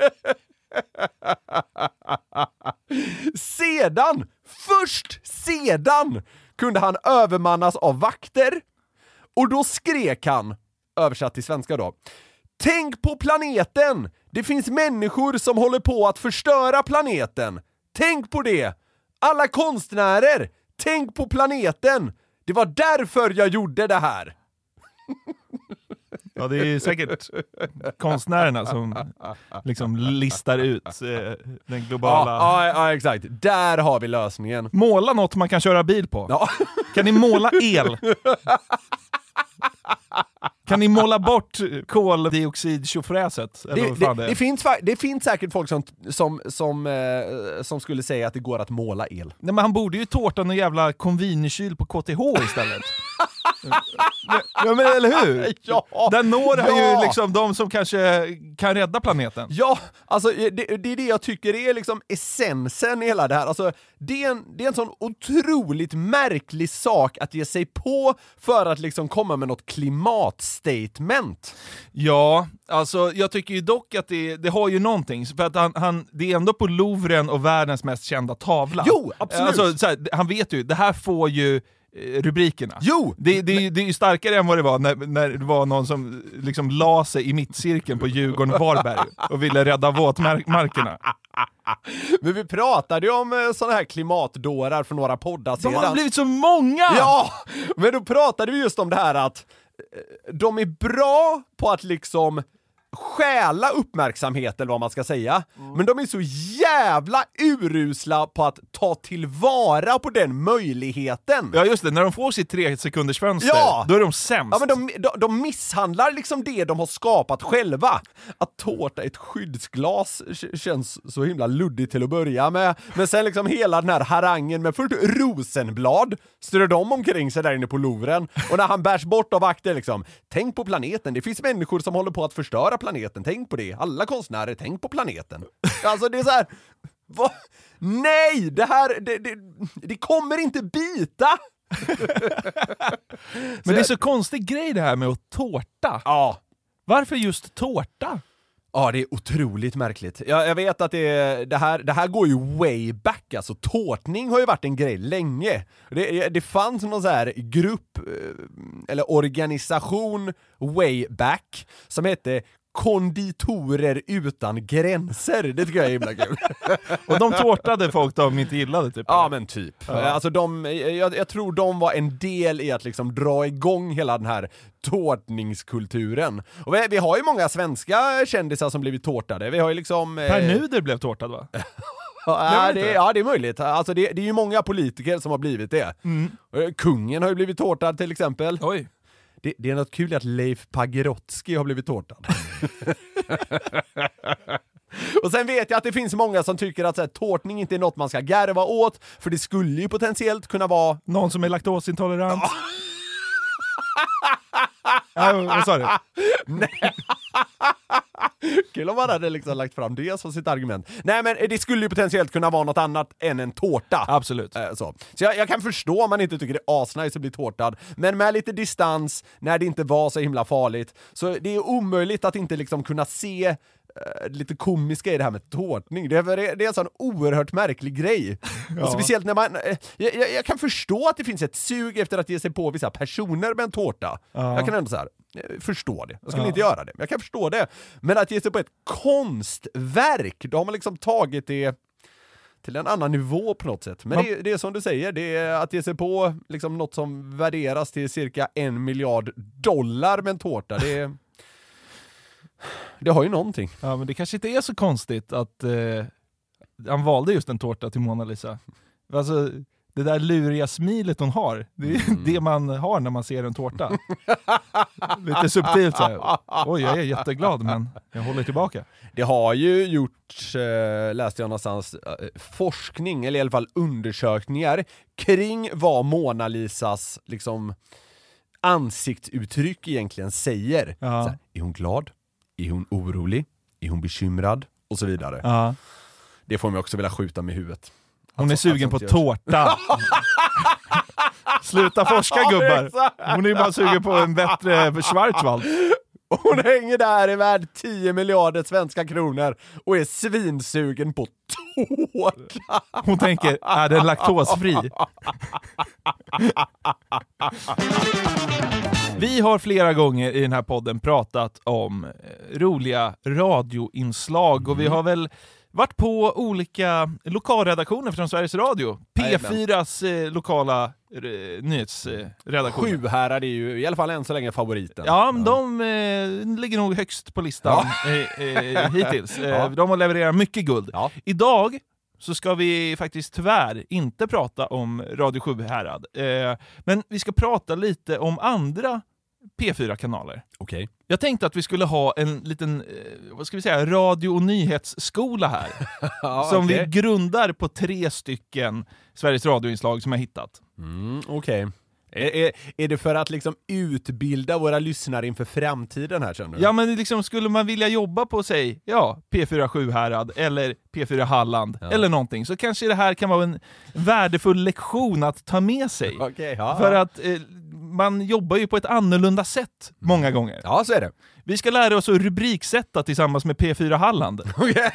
Sedan, först sedan, kunde han övermannas av vakter. Och då skrek han, översatt till svenska då: tänk på planeten! Det finns människor som håller på att förstöra planeten. Tänk på det! Alla konstnärer, tänk på planeten! Det var därför jag gjorde det här.
Ja, det är säkert konstnärerna som liksom listar ut eh, den globala...
Ja, ja, ja, exakt. Där har vi lösningen.
Måla något man kan köra bil på.
Ja.
Kan ni måla el? Kan ni måla bort koldioxidtjofräset?
Det, det, det, det, finns, det finns säkert folk som, som, som, eh, som skulle säga att det går att måla el.
Nej, men han borde ju tårta någon jävla konvinykyl på K T H istället. Ja, men eller hur?
Ja,
där når han
ja.
ju liksom de som kanske kan rädda planeten.
Ja, alltså det, det är det jag tycker är liksom essensen i hela det här. Alltså, det, är en, det är en sån otroligt märklig sak att ge sig på för att liksom komma med något klimatstatement.
Ja, alltså jag tycker ju dock att det, det har ju någonting. För att han, han, det är ändå på Louvren och världens mest kända tavla.
Jo, absolut.
Alltså, så här, han vet ju, det här får ju rubrikerna.
Jo!
Det, det, men... det är ju starkare än vad det var när, när det var någon som liksom la sig i mittcirkeln på Djurgården Varberg och ville rädda våtmarkerna.
Men vi pratade ju om sådana här klimatdårar för några poddar sedan.
De har blivit så många!
Ja! Men då pratade vi just om det här att de är bra på att liksom stjäla uppmärksamhet eller vad man ska säga. Mm. Men de är så jävla urusla på att ta tillvara på den möjligheten.
Ja just det, när de får sitt tre sekunders fönster,
ja.
Då är de sämst.
Ja, men de, de, de misshandlar liksom det de har skapat själva. Att tårta ett skyddsglas känns så himla luddigt till att börja med. Men sen liksom hela den här harangen med först rosenblad strör de omkring sig där inne på Louvren. Och när han bärs bort av vakter liksom, tänk på planeten, det finns människor som håller på att förstöra planeten, tänk på det. Alla konstnärer, tänk på planeten. Alltså det är så här, vad? Nej, det här det, det, det kommer inte bita.
Men det är så konstig grej det här med att tårta.
Ja.
Varför just tårta?
Ja, det är otroligt märkligt. Jag, jag vet att det, det, här, det här går ju way back. Alltså tårtning har ju varit en grej länge. Det, det fanns någon så här grupp eller organisation way back som hette Konditorer utan gränser. Det tycker jag är himla kul.
Och de tårtade folk de inte gillade typ.
Ja, men typ. Ja. Alltså de, jag, jag tror de var en del i att liksom dra igång hela den här tårtningskulturen. Och vi, vi har ju många svenska kändisar som blivit tårtade. Vi har ju liksom...
Per eh... Nuder blev tårtad, va?
Ja, det, ja, det är möjligt. Alltså det, det är ju många politiker som har blivit det. Mm. Kungen har ju blivit tårtad till exempel.
Oj.
Det, det är något kul att Leif Pagrotsky har blivit tårtad. Och sen vet jag att det finns många som tycker att så här, tårtning inte är något man ska garva åt, för det skulle ju potentiellt kunna vara...
Någon som är laktosintolerant. Ja, vad sa du?
Nej. Kul om man hade liksom lagt fram det som sitt argument. Nej, men det skulle ju potentiellt kunna vara något annat än en tårta.
Absolut.
Eh, så så jag, jag kan förstå om man inte tycker det är asnice att bli tårtad. Men med lite distans, när det inte var så himla farligt. Så det är omöjligt att inte liksom kunna se eh, lite komiska i det här med tårtning. Det är, det är en sån oerhört märklig grej. Ja. Och speciellt när man... Eh, jag, jag kan förstå att det finns ett sug efter att ge sig på vissa personer med en tårta. Ja. Jag kan ändå så här... förstå det. Jag skulle ja. inte göra det. Men jag kan förstå det. Men att ge sig på ett konstverk, då har man liksom tagit det till en annan nivå på något sätt. Men man... det, det är som du säger, det är att ge sig på liksom något som värderas till cirka en miljard dollar med en tårta. Det är... det har ju någonting.
Ja, men det kanske inte är så konstigt att eh, han valde just en tårta till Mona Lisa. Alltså... det där luriga smilet hon har, det är mm. det man har när man ser en tårta. Lite subtilt så här. Oj, jag är jätteglad, men jag håller tillbaka.
Det har ju gjorts, eh, läste jag någonstans, eh, forskning, eller i alla fall undersökningar kring vad Mona Lisas liksom, ansiktsuttryck egentligen säger. Ja. Så här, är hon glad? Är hon orolig? Är hon bekymrad? Och så vidare. Ja. Det får mig också vilja skjuta med huvudet.
Hon är sugen på tårta. Sluta forska, gubbar. Hon är bara sugen på en bättre Schwarzwald.
Hon hänger där i värd tio miljarder svenska kronor och är svinsugen på tårta.
Hon tänker, är den laktosfri? Vi har flera gånger i den här podden pratat om roliga radioinslag och vi har väl varit på olika lokalredaktioner från Sveriges Radio. P fyras eh, lokala eh, nyhetsredaktion.
Sjuhärad är ju i alla fall än så länge favoriten.
Ja, men de eh, ligger nog högst på listan ja. eh, eh, hittills. Eh, ja. De har levererat mycket guld. Ja. Idag så ska vi faktiskt tyvärr inte prata om Radio Sjuhärad. Eh, men vi ska prata lite om andra P fyra-kanaler.
Okej. Okay.
Jag tänkte att vi skulle ha en liten, vad ska vi säga, radio- och nyhetsskola här. ja, som okay. vi grundar på tre stycken Sveriges radioinslag som jag hittat.
Mm, okej. Okay. Är, är, är det för att liksom utbilda våra lyssnare inför framtiden här, känner du?
Ja, men liksom skulle man vilja jobba på sig, ja, P fyra Sjuhärad eller P fyra Halland ja. eller någonting, så kanske det här kan vara en värdefull lektion att ta med sig.
Okay, ja,
för
ja.
att eh, man jobbar ju på ett annorlunda sätt många gånger.
Ja, så är det.
Vi ska lära oss att rubriksätta tillsammans med P fyra Halland.
Okay.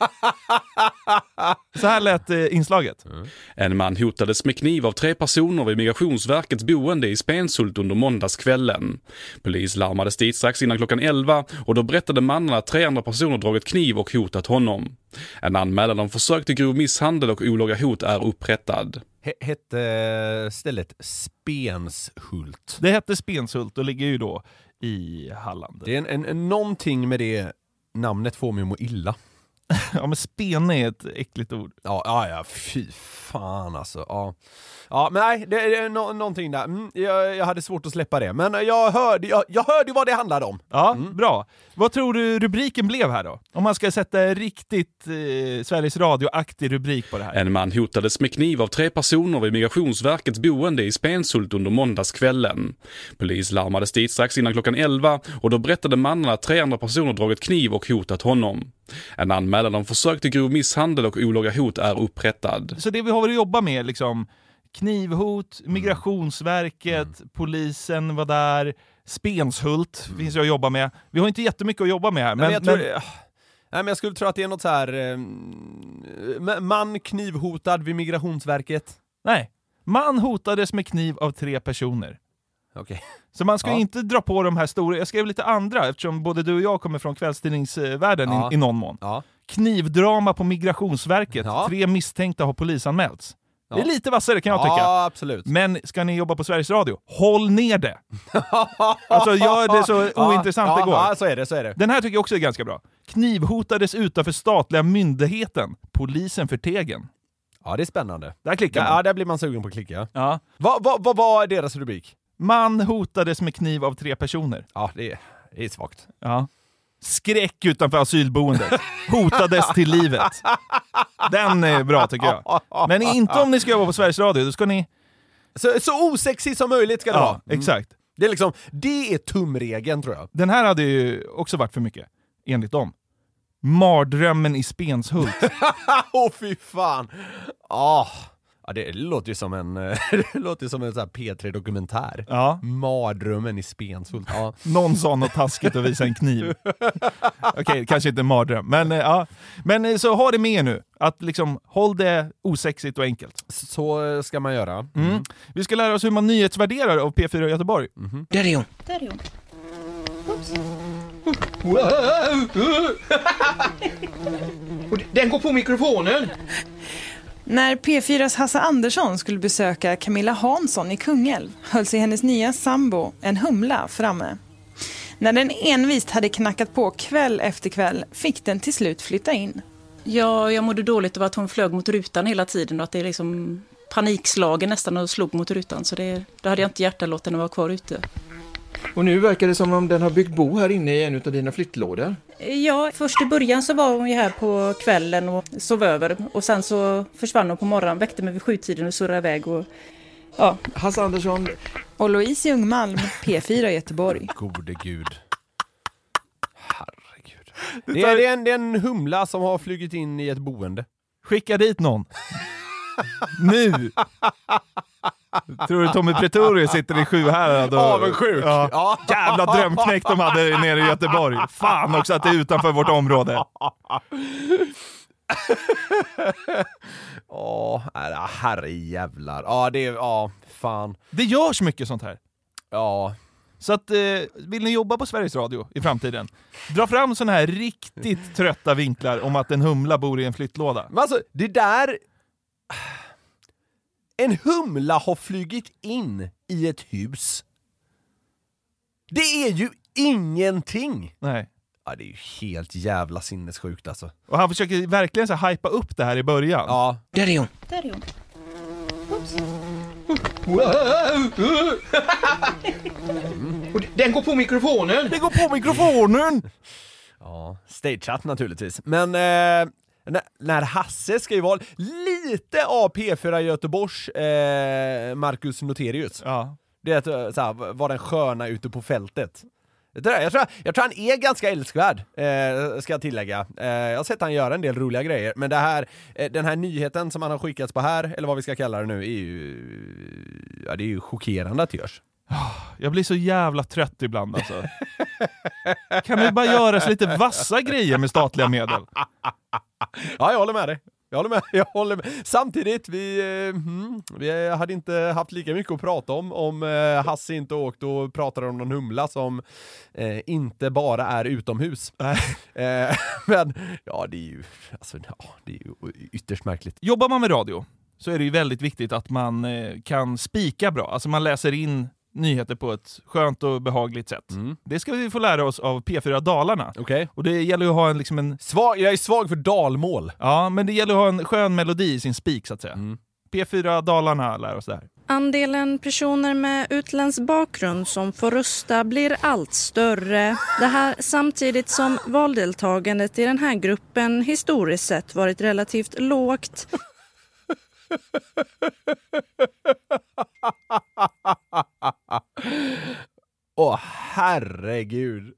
Så här lät eh, inslaget.
Mm. En man hotades med kniv av tre personer vid Migrationsverkets boende i Spenshult under måndagskvällen. Polis larmades dit strax innan klockan elva och då berättade mannen att tre andra personer dragit kniv och hotat honom. En anmälan om försök till grov misshandel och olaga hot är upprättad.
Hette stället Spenshult?
Det hette Spenshult och ligger ju då i Halland.
Det är en, en, en, någonting med det namnet får mig att må illa.
Ja, men spene är ett äckligt ord.
Ja, ja, ja fy fan alltså. Ja, ja men nej, det är no- någonting där. Mm, jag, jag hade svårt att släppa det. Men jag hörde, jag, jag hörde vad det handlade om.
Ja, mm. Bra. Vad tror du rubriken blev här då? Om man ska sätta en riktigt eh, Sveriges Radio-aktig rubrik på det här.
En man hotades med kniv av tre personer vid Migrationsverkets boende i Spenshult under måndagskvällen. Polis larmades dit strax innan klockan elva och då berättade mannen att tre andra personer dragit kniv och hotat honom. En anmälan om försök till grov misshandel och olaga hot är upprättad.
Så det vi har att jobba med, liksom knivhot, Migrationsverket, mm. polisen var där, Spenshult mm. finns jag att jobba med. Vi har inte jättemycket att jobba med här. Men,
men, jag, tror, men... Nej, men jag skulle tro att det är något så här eh, man knivhotad vid Migrationsverket.
Nej, man hotades med kniv av tre personer.
Okay.
Så man ska
ja.
inte dra på de här stora. Jag skrev lite andra eftersom både du och jag kommer från kvällstidningsvärlden ja. i, i någon mån. Ja. Knivdrama på Migrationsverket. Ja. Tre misstänkta har polisanmälts. Ja. Det är lite vassare kan jag tycka.
Ja, absolut.
Men ska ni jobba på Sveriges Radio? Håll ner det! Alltså gör det så ja. ointressant
ja.
det går.
Ja, så är det, så är det.
Den här tycker jag också är ganska bra. Knivhotades utanför statliga myndigheten. Polisen för tegen.
Ja, det är spännande.
Där klickar man.
Ja, där blir man sugen på att klicka.
Ja.
Vad va, va, va är deras rubrik?
Man hotades med kniv av tre personer.
Ja, det är, det är svagt.
Ja. skräck utanför asylboendet. Hotades till livet. Den är bra tycker jag. Men inte om ni ska jobba på Sveriges Radio, då ska ni...
Så, så osexigt som möjligt ska det
ja,
vara.
Mm. Exakt.
Det är liksom, det är tumregeln tror jag.
Den här hade ju också varit för mycket, enligt dem. Mardrömmen i Spenshult.
Åh oh, fy fan. Oh. Ja, det låter ju som en det låter som en sån här P tre-dokumentär.
Ja.
Mardrömmen i Spenshult. Ja.
Någon sa något taskigt och visa en kniv. Okej, okay, kanske inte mardröm. Men, ja. Men så ha det med nu. Att liksom, håll det osexigt och enkelt.
Så ska man göra.
Mm. Mm. Vi ska lära oss hur man nyhetsvärderar av P fyra Göteborg.
Mm-hmm.
Där är hon.
Där är hon.
Den går på mikrofonen.
När P fyras Hasse Andersson skulle besöka Camilla Hansson i Kungälv höll sig hennes nya sambo, en humla, framme. När den envist hade knackat på kväll efter kväll fick den till slut flytta in.
Ja, jag mådde dåligt över att hon flög mot rutan hela tiden och att det är liksom panikslagen nästan och slog mot rutan. Så det, då hade jag inte hjärta låten att vara kvar ute.
Och nu verkar det som om den har byggt bo här inne i en av dina flyttlådor.
Ja, först i början så var hon ju här på kvällen och sov över. Och sen så försvann hon på morgonen, väckte mig vid sjutiden och surrade iväg. Och, ja.
Hasse Andersson.
Och Louise Ljungmalm, P fyra Göteborg.
Gode gud. Herregud. Det är, det, är en, det är en humla som har flugit in i ett boende.
Skicka dit någon. Nu! Tror du Tommy Pretorius sitter i sju här? Då...
Avundsjuk.
Ja.
Ja.
Jävla drömknäck de hade nere i Göteborg. Fan också att det är utanför vårt område.
Åh, oh, herrejävlar. Ja, det är, ja, fan.
Det görs mycket sånt här.
Ja.
Så att, eh, vill ni jobba på Sveriges Radio i framtiden? Dra fram såna här riktigt trötta vinklar om att en humla bor i en flyttlåda.
Men alltså, det där... En humla har flugit in i ett hus. Det är ju ingenting.
Nej.
Ja, det är ju helt jävla sinnessjukt alltså.
Och han försöker verkligen så här hypa upp det här i början.
Ja.
Där är hon.
Där är hon.
Och den går på mikrofonen.
Det går på mikrofonen.
Ja, stageat naturligtvis. Men eh, när, när Hasse ska ju vara lite av P fyra Göteborgs eh, Marcus Noterius.
Ja.
Det är att så här, var den sköna ute på fältet. Jag tror, jag, tror, jag tror han är ganska älskvärd, eh, ska jag tillägga. Eh, jag har sett han göra en del roliga grejer. Men det här, eh, den här nyheten som han har skickats på här, eller vad vi ska kalla det nu, är ju, ja, det är ju chockerande att det görs.
Jag blir så jävla trött ibland alltså. Kan vi bara göra så lite vassa grejer med statliga medel?
Ja, jag håller med dig. Jag håller med, jag håller med. Samtidigt, vi, hmm, vi hade inte haft lika mycket att prata om om eh, Hasse inte åkt och pratade om någon humla som eh, inte bara är utomhus. eh, men ja, det är ju alltså, ja, det är ju ytterst märkligt.
Jobbar man med radio så är det ju väldigt viktigt att man eh, kan spika bra. Alltså man läser in nyheter på ett skönt och behagligt sätt. Mm. Det ska vi få lära oss av P fyra Dalarna.
Okay.
Och det gäller ju att ha en, liksom en...
Svag, jag är svag för dalmål.
Ja, men det gäller att ha en skön melodi i sin spik så att säga. Mm. P fyra Dalarna lär oss det här.
Andelen personer med utländsk bakgrund som får rösta blir allt större. Det här samtidigt som valdeltagandet i den här gruppen historiskt sett varit relativt lågt.
Åh, oh, herregud.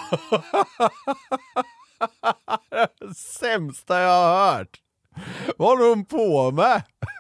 Det sämsta jag har hört. Vad har hon på med?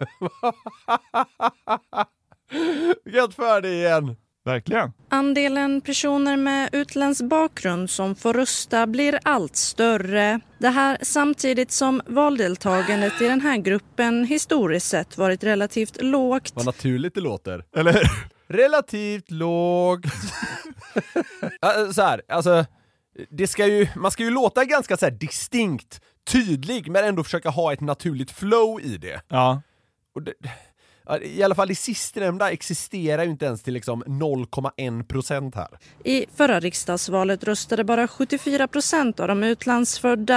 Gött för det igen.
Verkligen.
Andelen personer med utländsk bakgrund som får rösta blir allt större. Det här samtidigt som valdeltagandet i den här gruppen historiskt sett varit relativt lågt.
Vad naturligt det låter.
Eller
relativt lågt. Så här, alltså det ska ju, man ska ju låta ganska så här distinkt, tydlig, men ändå försöka ha ett naturligt flow i det.
Ja.
Och det, i alla fall det sistnämnda existerar ju inte ens till liksom noll komma en procent här.
I förra riksdagsvalet röstade bara sjuttiofyra procent av de utlandsfödda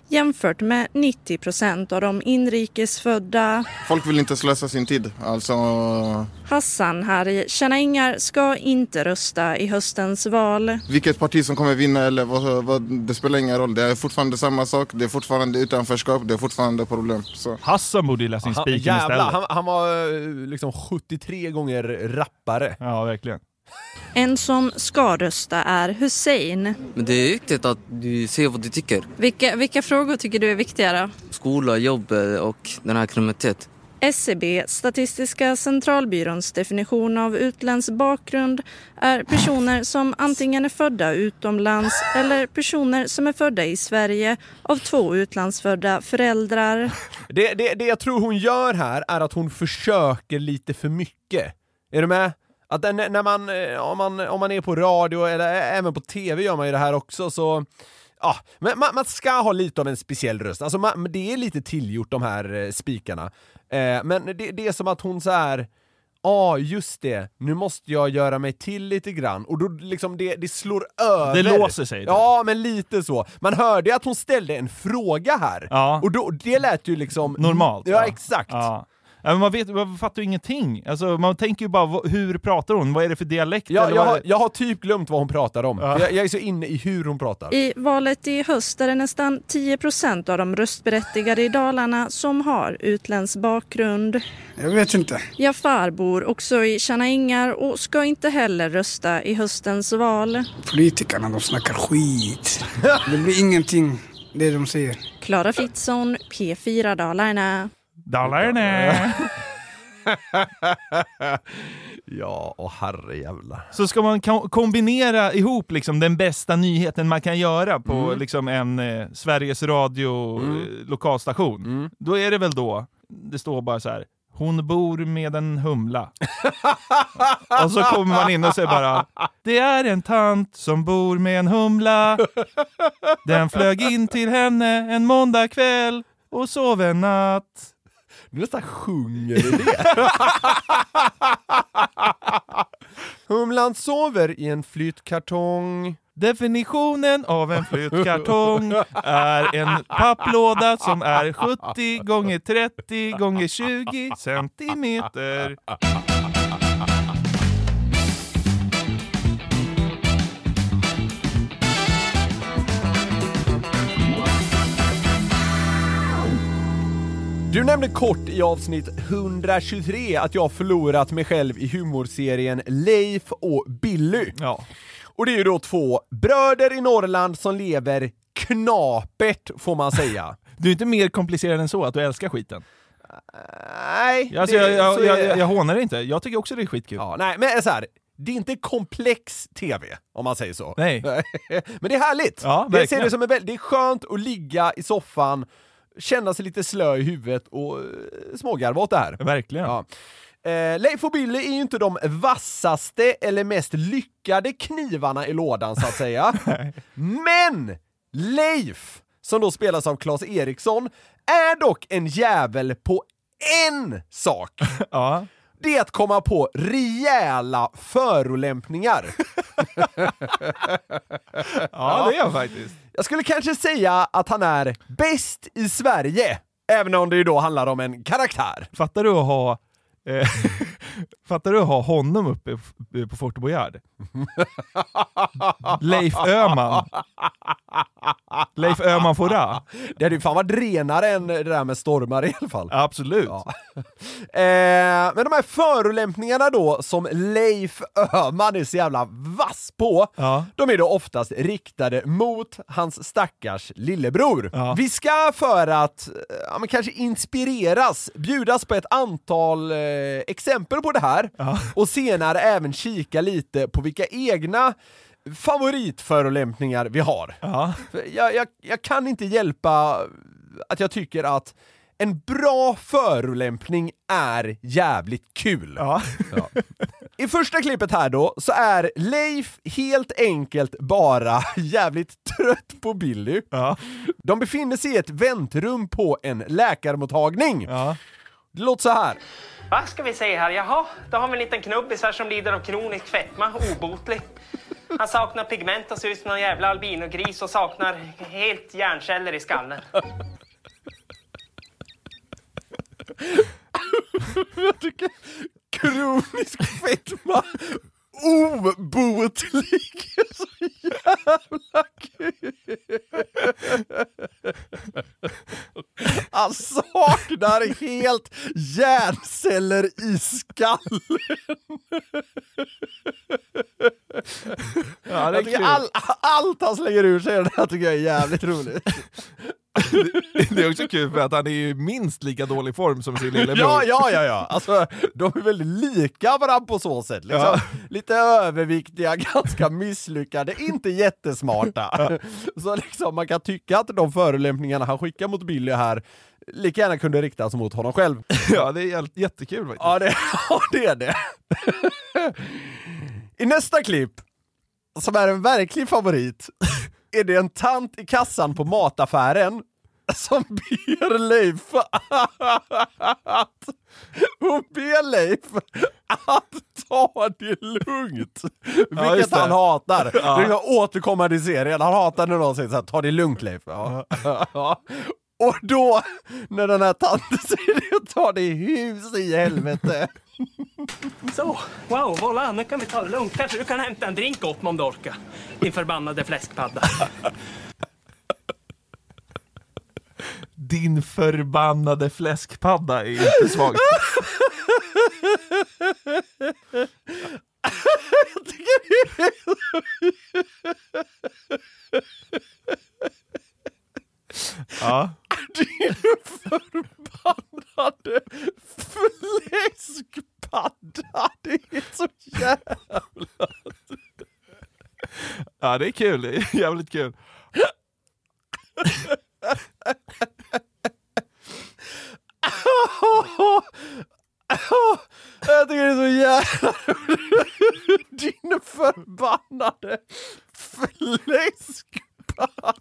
jämfört med nittio procent av de inrikesfödda.
Folk vill inte slösa sin tid. Alltså...
Hassan här i Tjärnaängar ska inte rösta i höstens val.
Vilket parti som kommer vinna eller vad, vad, det spelar ingen roll. Det är fortfarande samma sak. Det är fortfarande utanförskap. Det är fortfarande problem. Så.
Hassan borde ju läsa sin spiken istället.
Han, han var liksom sjuttiotre gånger rappare.
Ja, verkligen.
En som ska rösta är Hussein.
Men det är viktigt att du ser vad du tycker.
Vilka, vilka frågor tycker du är viktigare?
Skola, jobb och den här kriminalitet.
S C B, Statistiska centralbyråns definition av utländsk bakgrund, är personer som antingen är födda utomlands eller personer som är födda i Sverige av två utlandsfödda föräldrar.
Det, det, det jag tror hon gör här är att hon försöker lite för mycket. Är du med? Att när man, om, man, om man är på radio eller även på tv gör man ju det här också, så ja, men man, man ska ha lite av en speciell röst. Alltså man, det är lite tillgjort de här eh, spikarna. Eh, men det, det är som att hon så här, ja ah, just det, nu måste jag göra mig till lite grann. Och då liksom det, det slår över.
Det låser sig. Då.
Ja, men lite så. Man hörde att hon ställde en fråga här.
Ja.
Och då, det lät ju liksom
normalt.
Ja, ja. Exakt.
Ja. Ja, men man, vet, man fattar ju ingenting. Alltså, man tänker ju bara, hur pratar hon? Vad är det för dialekt?
Ja,
eller
jag,
vad
har, jag har typ glömt vad hon pratar om.
Ja.
Jag, jag är så inne i hur hon pratar.
I valet i höst är det nästan tio procent av de röstberättigade i Dalarna som har utländsk bakgrund.
Jag vet inte.
Jafar bor också i Tjärnaängar och ska inte heller rösta i höstens val.
Politikerna, de snackar skit. Det blir ingenting, det de säger.
Klara Fritzson, P fyra Dalarna.
Dalarna.
Ja, och herrejävla.
Så ska man ko- kombinera ihop liksom den bästa nyheten man kan göra på mm. liksom en eh, Sveriges Radio mm. eh, lokalstation. Mm. Då är det väl då, det står bara så här: hon bor med en humla. Och så kommer man in och säger bara: det är en tant som bor med en humla. Den flög in till henne en måndag kväll och sov en natt.
Du nästan sjunger i det. Humlan sover i en flytkartong.
Definitionen av en flytkartong är en papplåda som är sjuttio gånger trettio gånger tjugo centimeter.
Du nämnde kort i avsnitt etthundratjugotre att jag förlorat mig själv i humorserien Leif och Billy.
Ja.
Och det är ju då två bröder i Norrland som lever knapert, får man säga.
Du är inte mer komplicerad än så att du älskar skiten.
Nej.
Alltså,
det,
jag, jag,
är...
jag, jag hånar det inte. Jag tycker också det är skitkul.
Ja, nej, men så här, det är inte komplex tv, om man säger så.
Nej.
Men det är härligt.
Ja,
jag ser det som en väl, det är skönt att ligga i soffan, känna sig lite slö i huvudet och smågarva åt det här.
Verkligen.
Ja. Eh, Leif och Billy är ju inte de vassaste eller mest lyckade knivarna i lådan, så att säga. Men Leif, som då spelas av Claes Eriksson, är dock en jävel på en sak.
Ja.
Det är att komma på rejäla förolämpningar.
Ja, det är han faktiskt.
Jag skulle kanske säga att han är bäst i Sverige, även om det ju då handlar om en karaktär.
Fattar du att ha eh, fattar du att ha honom uppe på Fort Boyard? Leif Öhman. Leif Öhman Fora.
Det hade ju fan varit renare än det där med stormar i alla fall.
Absolut.
Ja. eh, men de här förolämpningarna då som Leif Öhman är så jävla vass på, ja. De är då oftast riktade mot hans stackars lillebror. Ja. Vi ska för att ja, men kanske inspireras, bjudas på ett antal eh, exempel på det här, ja. Och senare även kika lite på vilka egna favoritförolämpningar vi har.
Ja.
Jag, jag, jag kan inte hjälpa att jag tycker att en bra förolämpning är jävligt kul.
Ja.
Ja. I första klippet här då så är Leif helt enkelt bara jävligt trött på Billy.
Ja.
De befinner sig i ett väntrum på en läkarmottagning.
Ja.
Det låter så här.
Vad ska vi säga här? Jaha, då har vi en liten knubbis här som lider av kronisk fetma, obotlig. Han saknar pigment och ser ut som en jävla albinogris och saknar helt hjärnceller i skallen.
Jag tycker kronisk fetma obotlig är så jävla kul. Han saknar helt hjärnceller i skallen.
Ja, det är
jag tycker
kul.
all, allt han slänger ur sig, det här tycker jag är jävligt roligt.
Det är också kul för att han är ju minst lika dålig form som sin lillebror.
Ja, ja, ja, ja. Alltså, de är väldigt lika varandra på så sätt. Liksom.
Ja.
Lite överviktiga, ganska misslyckade, inte jättesmarta. Så liksom, man kan tycka att de förolämpningarna han skickar mot Billy här lika gärna kunde riktas mot honom själv.
Ja, det är jättekul faktiskt.
Ja, det, ja, det är det. I nästa klipp, som är en verklig favorit, är det en tant i kassan på mataffären som ber Leif att hon ber Leif att ta det lugnt.
Ja,
Vilket han hatar.
Ja.
Det är återkommande i serien. Han hatar när någon säger så här, ta det lugnt Leif. Ja. Ja. Och då, när den här tanten säger det, ta det hus i helvete.
Så, wow, voilà, nu kan vi ta det lugnt. Kanske du kan hämta en drink åt mig om du orkar. Din förbannade fläskpadda.
Din förbannade fläskpadda är inte svagt.
Jag tycker det är så...
Ja.
Din förbannade fläskpadda. Det är så jävla...
Ja, det är kul. Det är jävligt kul.
Jag tycker det är så jävla... Din förbannade fläskpadda.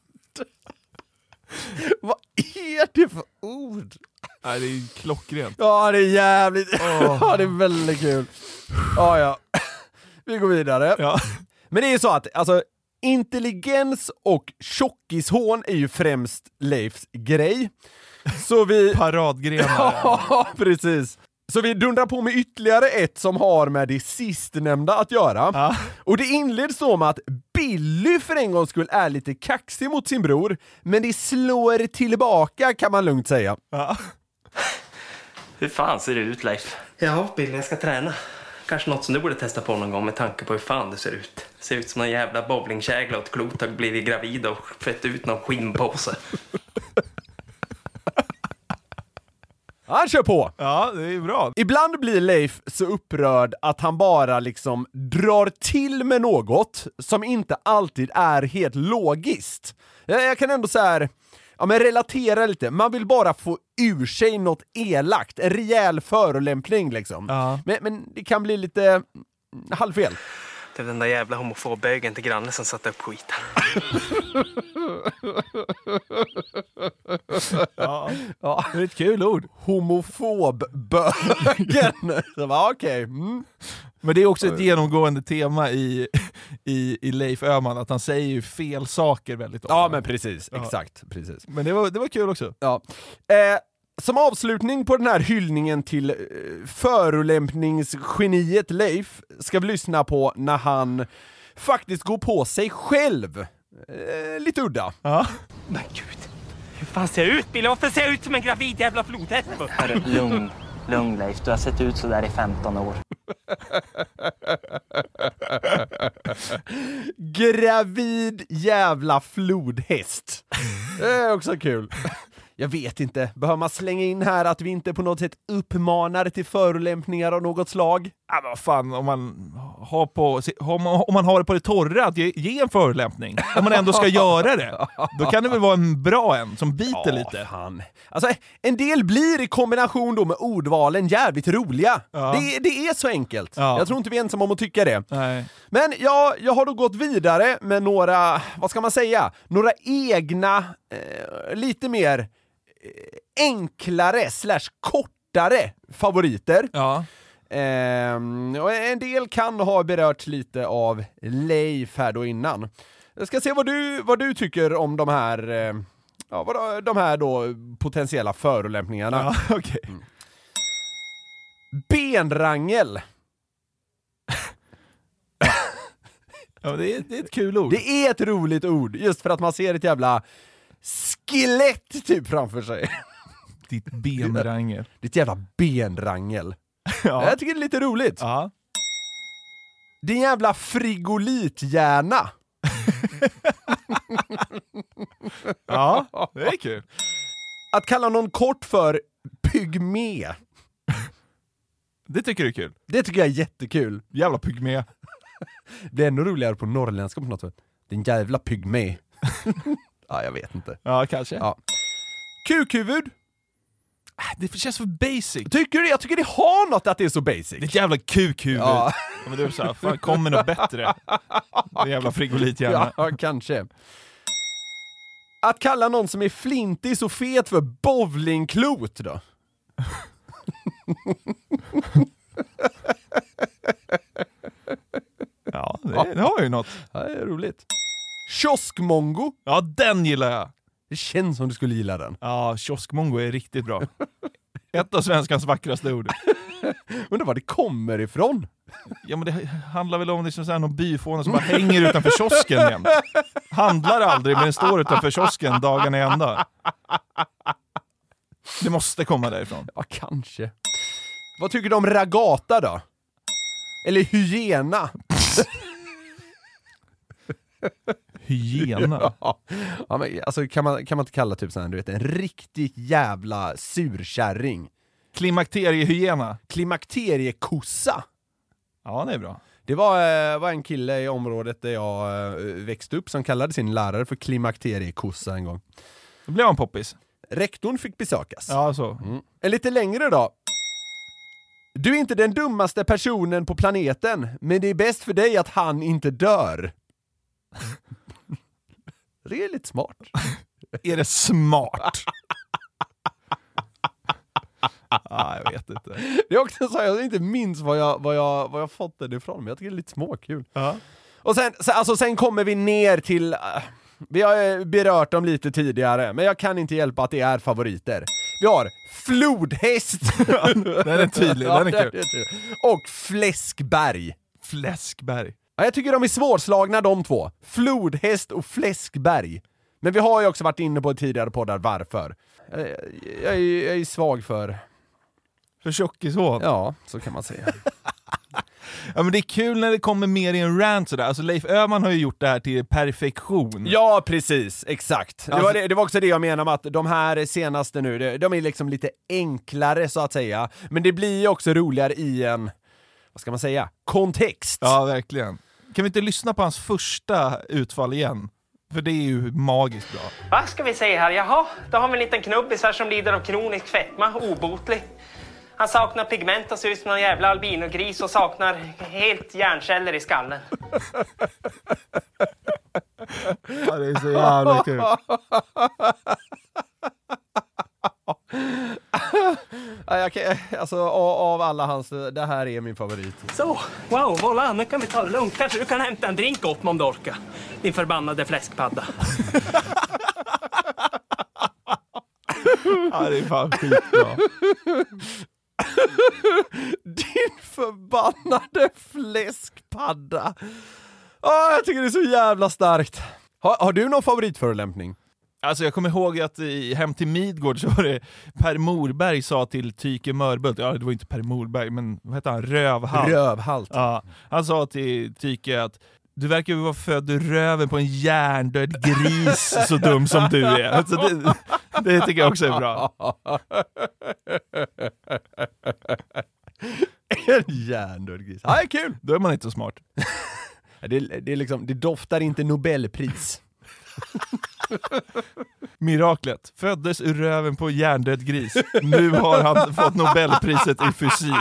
Vad är det för ord?
Nej, det är klockrent.
Ja, det är jävligt...
Oh.
Ja, det är väldigt kul. Ja, ja. Vi går vidare.
Ja.
Men det är ju så att, alltså, intelligens och tjockishån är ju främst Leifs grej. Så vi...
Paradgrenar.
Ja, precis. Så vi dundrar på med ytterligare ett som har med det sistnämnda att göra.
Ja.
Och det inleds så med att Billy för en gångs skull är lite kaxig mot sin bror, men det slår tillbaka kan man lugnt säga.
Ja.
Hur fan ser det ut, Leif? Ja, Billy, jag ska träna. Kanske något som du borde testa på någon gång med tanke på hur fan du ser ut. Ser ut som en jävla bowlingkägla och ett klot har blivit gravid och fett ut någon skinnpåse.
Han kör på!
Ja, det är bra.
Ibland blir Leif så upprörd att han bara liksom drar till med något som inte alltid är helt logiskt. Jag, jag kan ändå så här, ja, men relatera lite. Man vill bara få ur sig något elakt, en rejäl förolämpning liksom.
Ja.
Men, men det kan bli lite mm, halvfel.
Det är den där jävla homofobögen till grannen som satte upp skiten.
Ja.
Ja.
Det är ett kul ord.
Homofobbögen. Så bara, okej. Okay. Mm.
Men det är också ett genomgående tema i, i, i Leif Öhman, att han säger ju fel saker väldigt ofta.
Ja, men precis.
Ja.
Exakt. Precis.
Men det var, det var kul också.
Ja. Eh, som avslutning på den här hyllningen till eh, förolämpningsgeniet Leif ska vi lyssna på när han faktiskt går på sig själv. Eh, lite udda.
Ja.
Men gud, hur fan ser jag ut, Billy? Varför ser jag ut som en gravid jävla flodhäst?
Lugn, lugn Leif. Du har sett ut så där i femton år.
Gravid jävla flodhäst. Det är också kul. Jag vet inte, behöver man slänga in här att vi inte på något sätt uppmanar till förolämpningar av något slag?
Ja, men vad fan, om man har, på, om man har det på det torra att ge, ge en förolämpning, om man ändå ska göra det, då kan det väl vara en bra en som biter ja, lite.
Fan. Alltså, en del blir i kombination då med ordvalen jävligt roliga.
Ja.
Det, det är så enkelt. Ja. Jag tror inte vi är ensamma om att tycka det.
Nej.
Men ja, jag har då gått vidare med några, vad ska man säga, några egna, eh, lite mer eh, enklare slash kortare favoriter.
Ja.
Ehm, och en del kan ha berört lite av Leif här då innan. Jag ska se vad du, vad du tycker om de här, eh, ja, vad, de här då potentiella förolämpningarna.
Ja, okay.
mm. Benrangel.
Ja, det är, det är ett kul ord.
Det är ett roligt ord, just för att man ser ett jävla skelett typ framför sig.
Ditt benrangel.
Ditt jävla benrangel.
Ja.
Jag tycker det är lite roligt.
Ja.
Din jävla frigolithjärna.
Ja, det är kul.
Att kalla någon kort för pygmé.
Det tycker du är kul?
Det tycker jag är jättekul.
Jävla pygmé.
Det är ännu roligare på norrländska på något sätt. Din jävla pygmé. Ja, jag vet inte.
Ja, kanske.
Ja. Kukhuvud.
Det känns för basic.
Tycker du? Jag tycker det har något att det är så basic.
Det är ett jävla kukhuvud.
Ja.
Ja, men du sa, fan, kommer något bättre. Det jävla frigolithjärna.
Ja, kanske. Att kalla någon som är flintig så fet för bowlingklot då?
Ja, det, det har ju något.
Ja, det är roligt. Kioskmongo.
Ja, den gillar jag.
Det känns som du skulle gilla den.
Ja, kioskmongo är riktigt bra. Ett av svenskans vackraste ord.
Undrar var det kommer ifrån.
Ja, men det handlar väl om liksom så här någon byfåne som bara hänger utanför kiosken jämt. Handlar aldrig, men står utanför kiosken dagen i ända. Det måste komma därifrån.
Ja, kanske. Vad tycker du om ragata då? Eller hyena?
Hyena?
Ja, ja, men alltså kan man, kan man inte kalla typ sån här, du vet, en riktigt jävla surkärring.
Klimakteriehyena.
Klimakteriekossa.
Ja, det är bra.
Det var, eh, var en kille i området där jag eh, växte upp som kallade sin lärare för klimakteriekossa en gång.
Då blev han poppis.
Rektorn fick besökas.
Ja, så.
Mm. En lite längre då. Du är inte den dummaste personen på planeten, men det är bäst för dig att han inte dör. Det är lite smart.
Är det smart? Ah, jag vet inte.
Det är också så jag inte minns vad jag, vad jag, vad jag fått det ifrån, men jag tycker det är lite småkul.
Ja.
Och sen, alltså, sen kommer vi ner till, uh, vi har berört dem lite tidigare, men jag kan inte hjälpa att det är favoriter. Vi har flodhäst.
Den är tydlig, den är
ja,
kul.
Den är tydlig. Och fläskberg.
Fläskberg.
Ja, jag tycker de är svårslagna de två. Flodhäst och fläskberg. Men vi har ju också varit inne på tidigare poddar varför. Jag, jag, jag, är, jag är svag för...
För tjockishov?
Ja, så kan man säga.
Ja, men det är kul när det kommer mer i en rant sådär. Alltså Leif Öhman har ju gjort det här till perfektion.
Ja, precis. Exakt.
Alltså...
Det, var det, det var också det jag menar med att de här senaste nu, de är liksom lite enklare så att säga. Men det blir ju också roligare i en, vad ska man säga, kontext.
Ja, verkligen. Kan vi inte lyssna på hans första utfall igen? För det är ju magiskt bra.
Vad ska vi säga här? Jaha, då har vi en liten knubbis här som lider av kronisk fetma, obotlig. Han saknar pigment och ser ut som en jävla albinogris och saknar helt hjärnceller i skallen.
Ja, det är så jävla kul.
Ja, jag kan, alltså, av alla hans, det här är min favorit.
Så, wow, voilà, nu kan vi ta det lugnt. Kanske du kan hämta en drink åt mig om du orkar. Din förbannade fläskpadda.
Ja, det är fan skitbra.
Din förbannade fläskpadda. Oh, jag tycker det är så jävla starkt. Har, har du någon favoritförolämpning?
Alltså jag kommer ihåg att i Hem till Midgård så var det Per Morberg sa till Tyke Mörbult, ja det var inte Per Morberg men vad heter han, Rövhalt.
Rövhalt.
Ja, han sa till Tyke att du verkar ju vara född ur röven på en hjärndöd gris så dum som du är. Alltså det, det tycker jag också är bra.
En hjärndöd gris. Ja, det är kul.
Då är man inte så smart.
Det, det, är liksom, det doftar inte Nobelpris.
Miraklet. Föddes ur röven på hjärndöd gris. Nu har han fått Nobelpriset i fysik.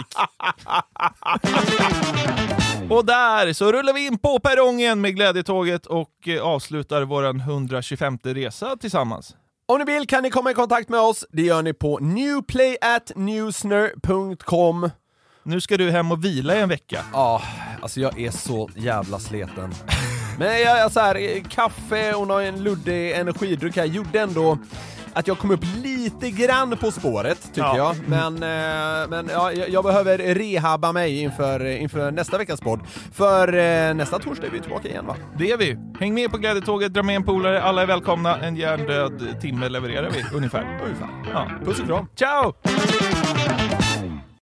Och där så rullar vi in på perrongen med glädjetåget och avslutar våran hundratjugofemte resa tillsammans.
Om ni vill kan ni komma i kontakt med oss. Det gör ni på newplay at newsner punkt com.
Nu ska du hem och vila i en vecka.
Ja, alltså jag är så jävla sleten. Men jag, jag så här, kaffe och någon luddig energidryck här gjorde ändå att jag kom upp lite grann på spåret, tycker ja. jag. Men, eh, men ja, jag behöver rehabba mig inför, inför nästa veckas podd. För eh, nästa torsdag är vi tillbaka igen, va?
Det är vi. Häng med på glädjetåget, dra med en polare. Alla är välkomna. En hjärndöd timme levererar vi, ungefär.
Ungefär.
Ja.
Puss och kram.
Ciao!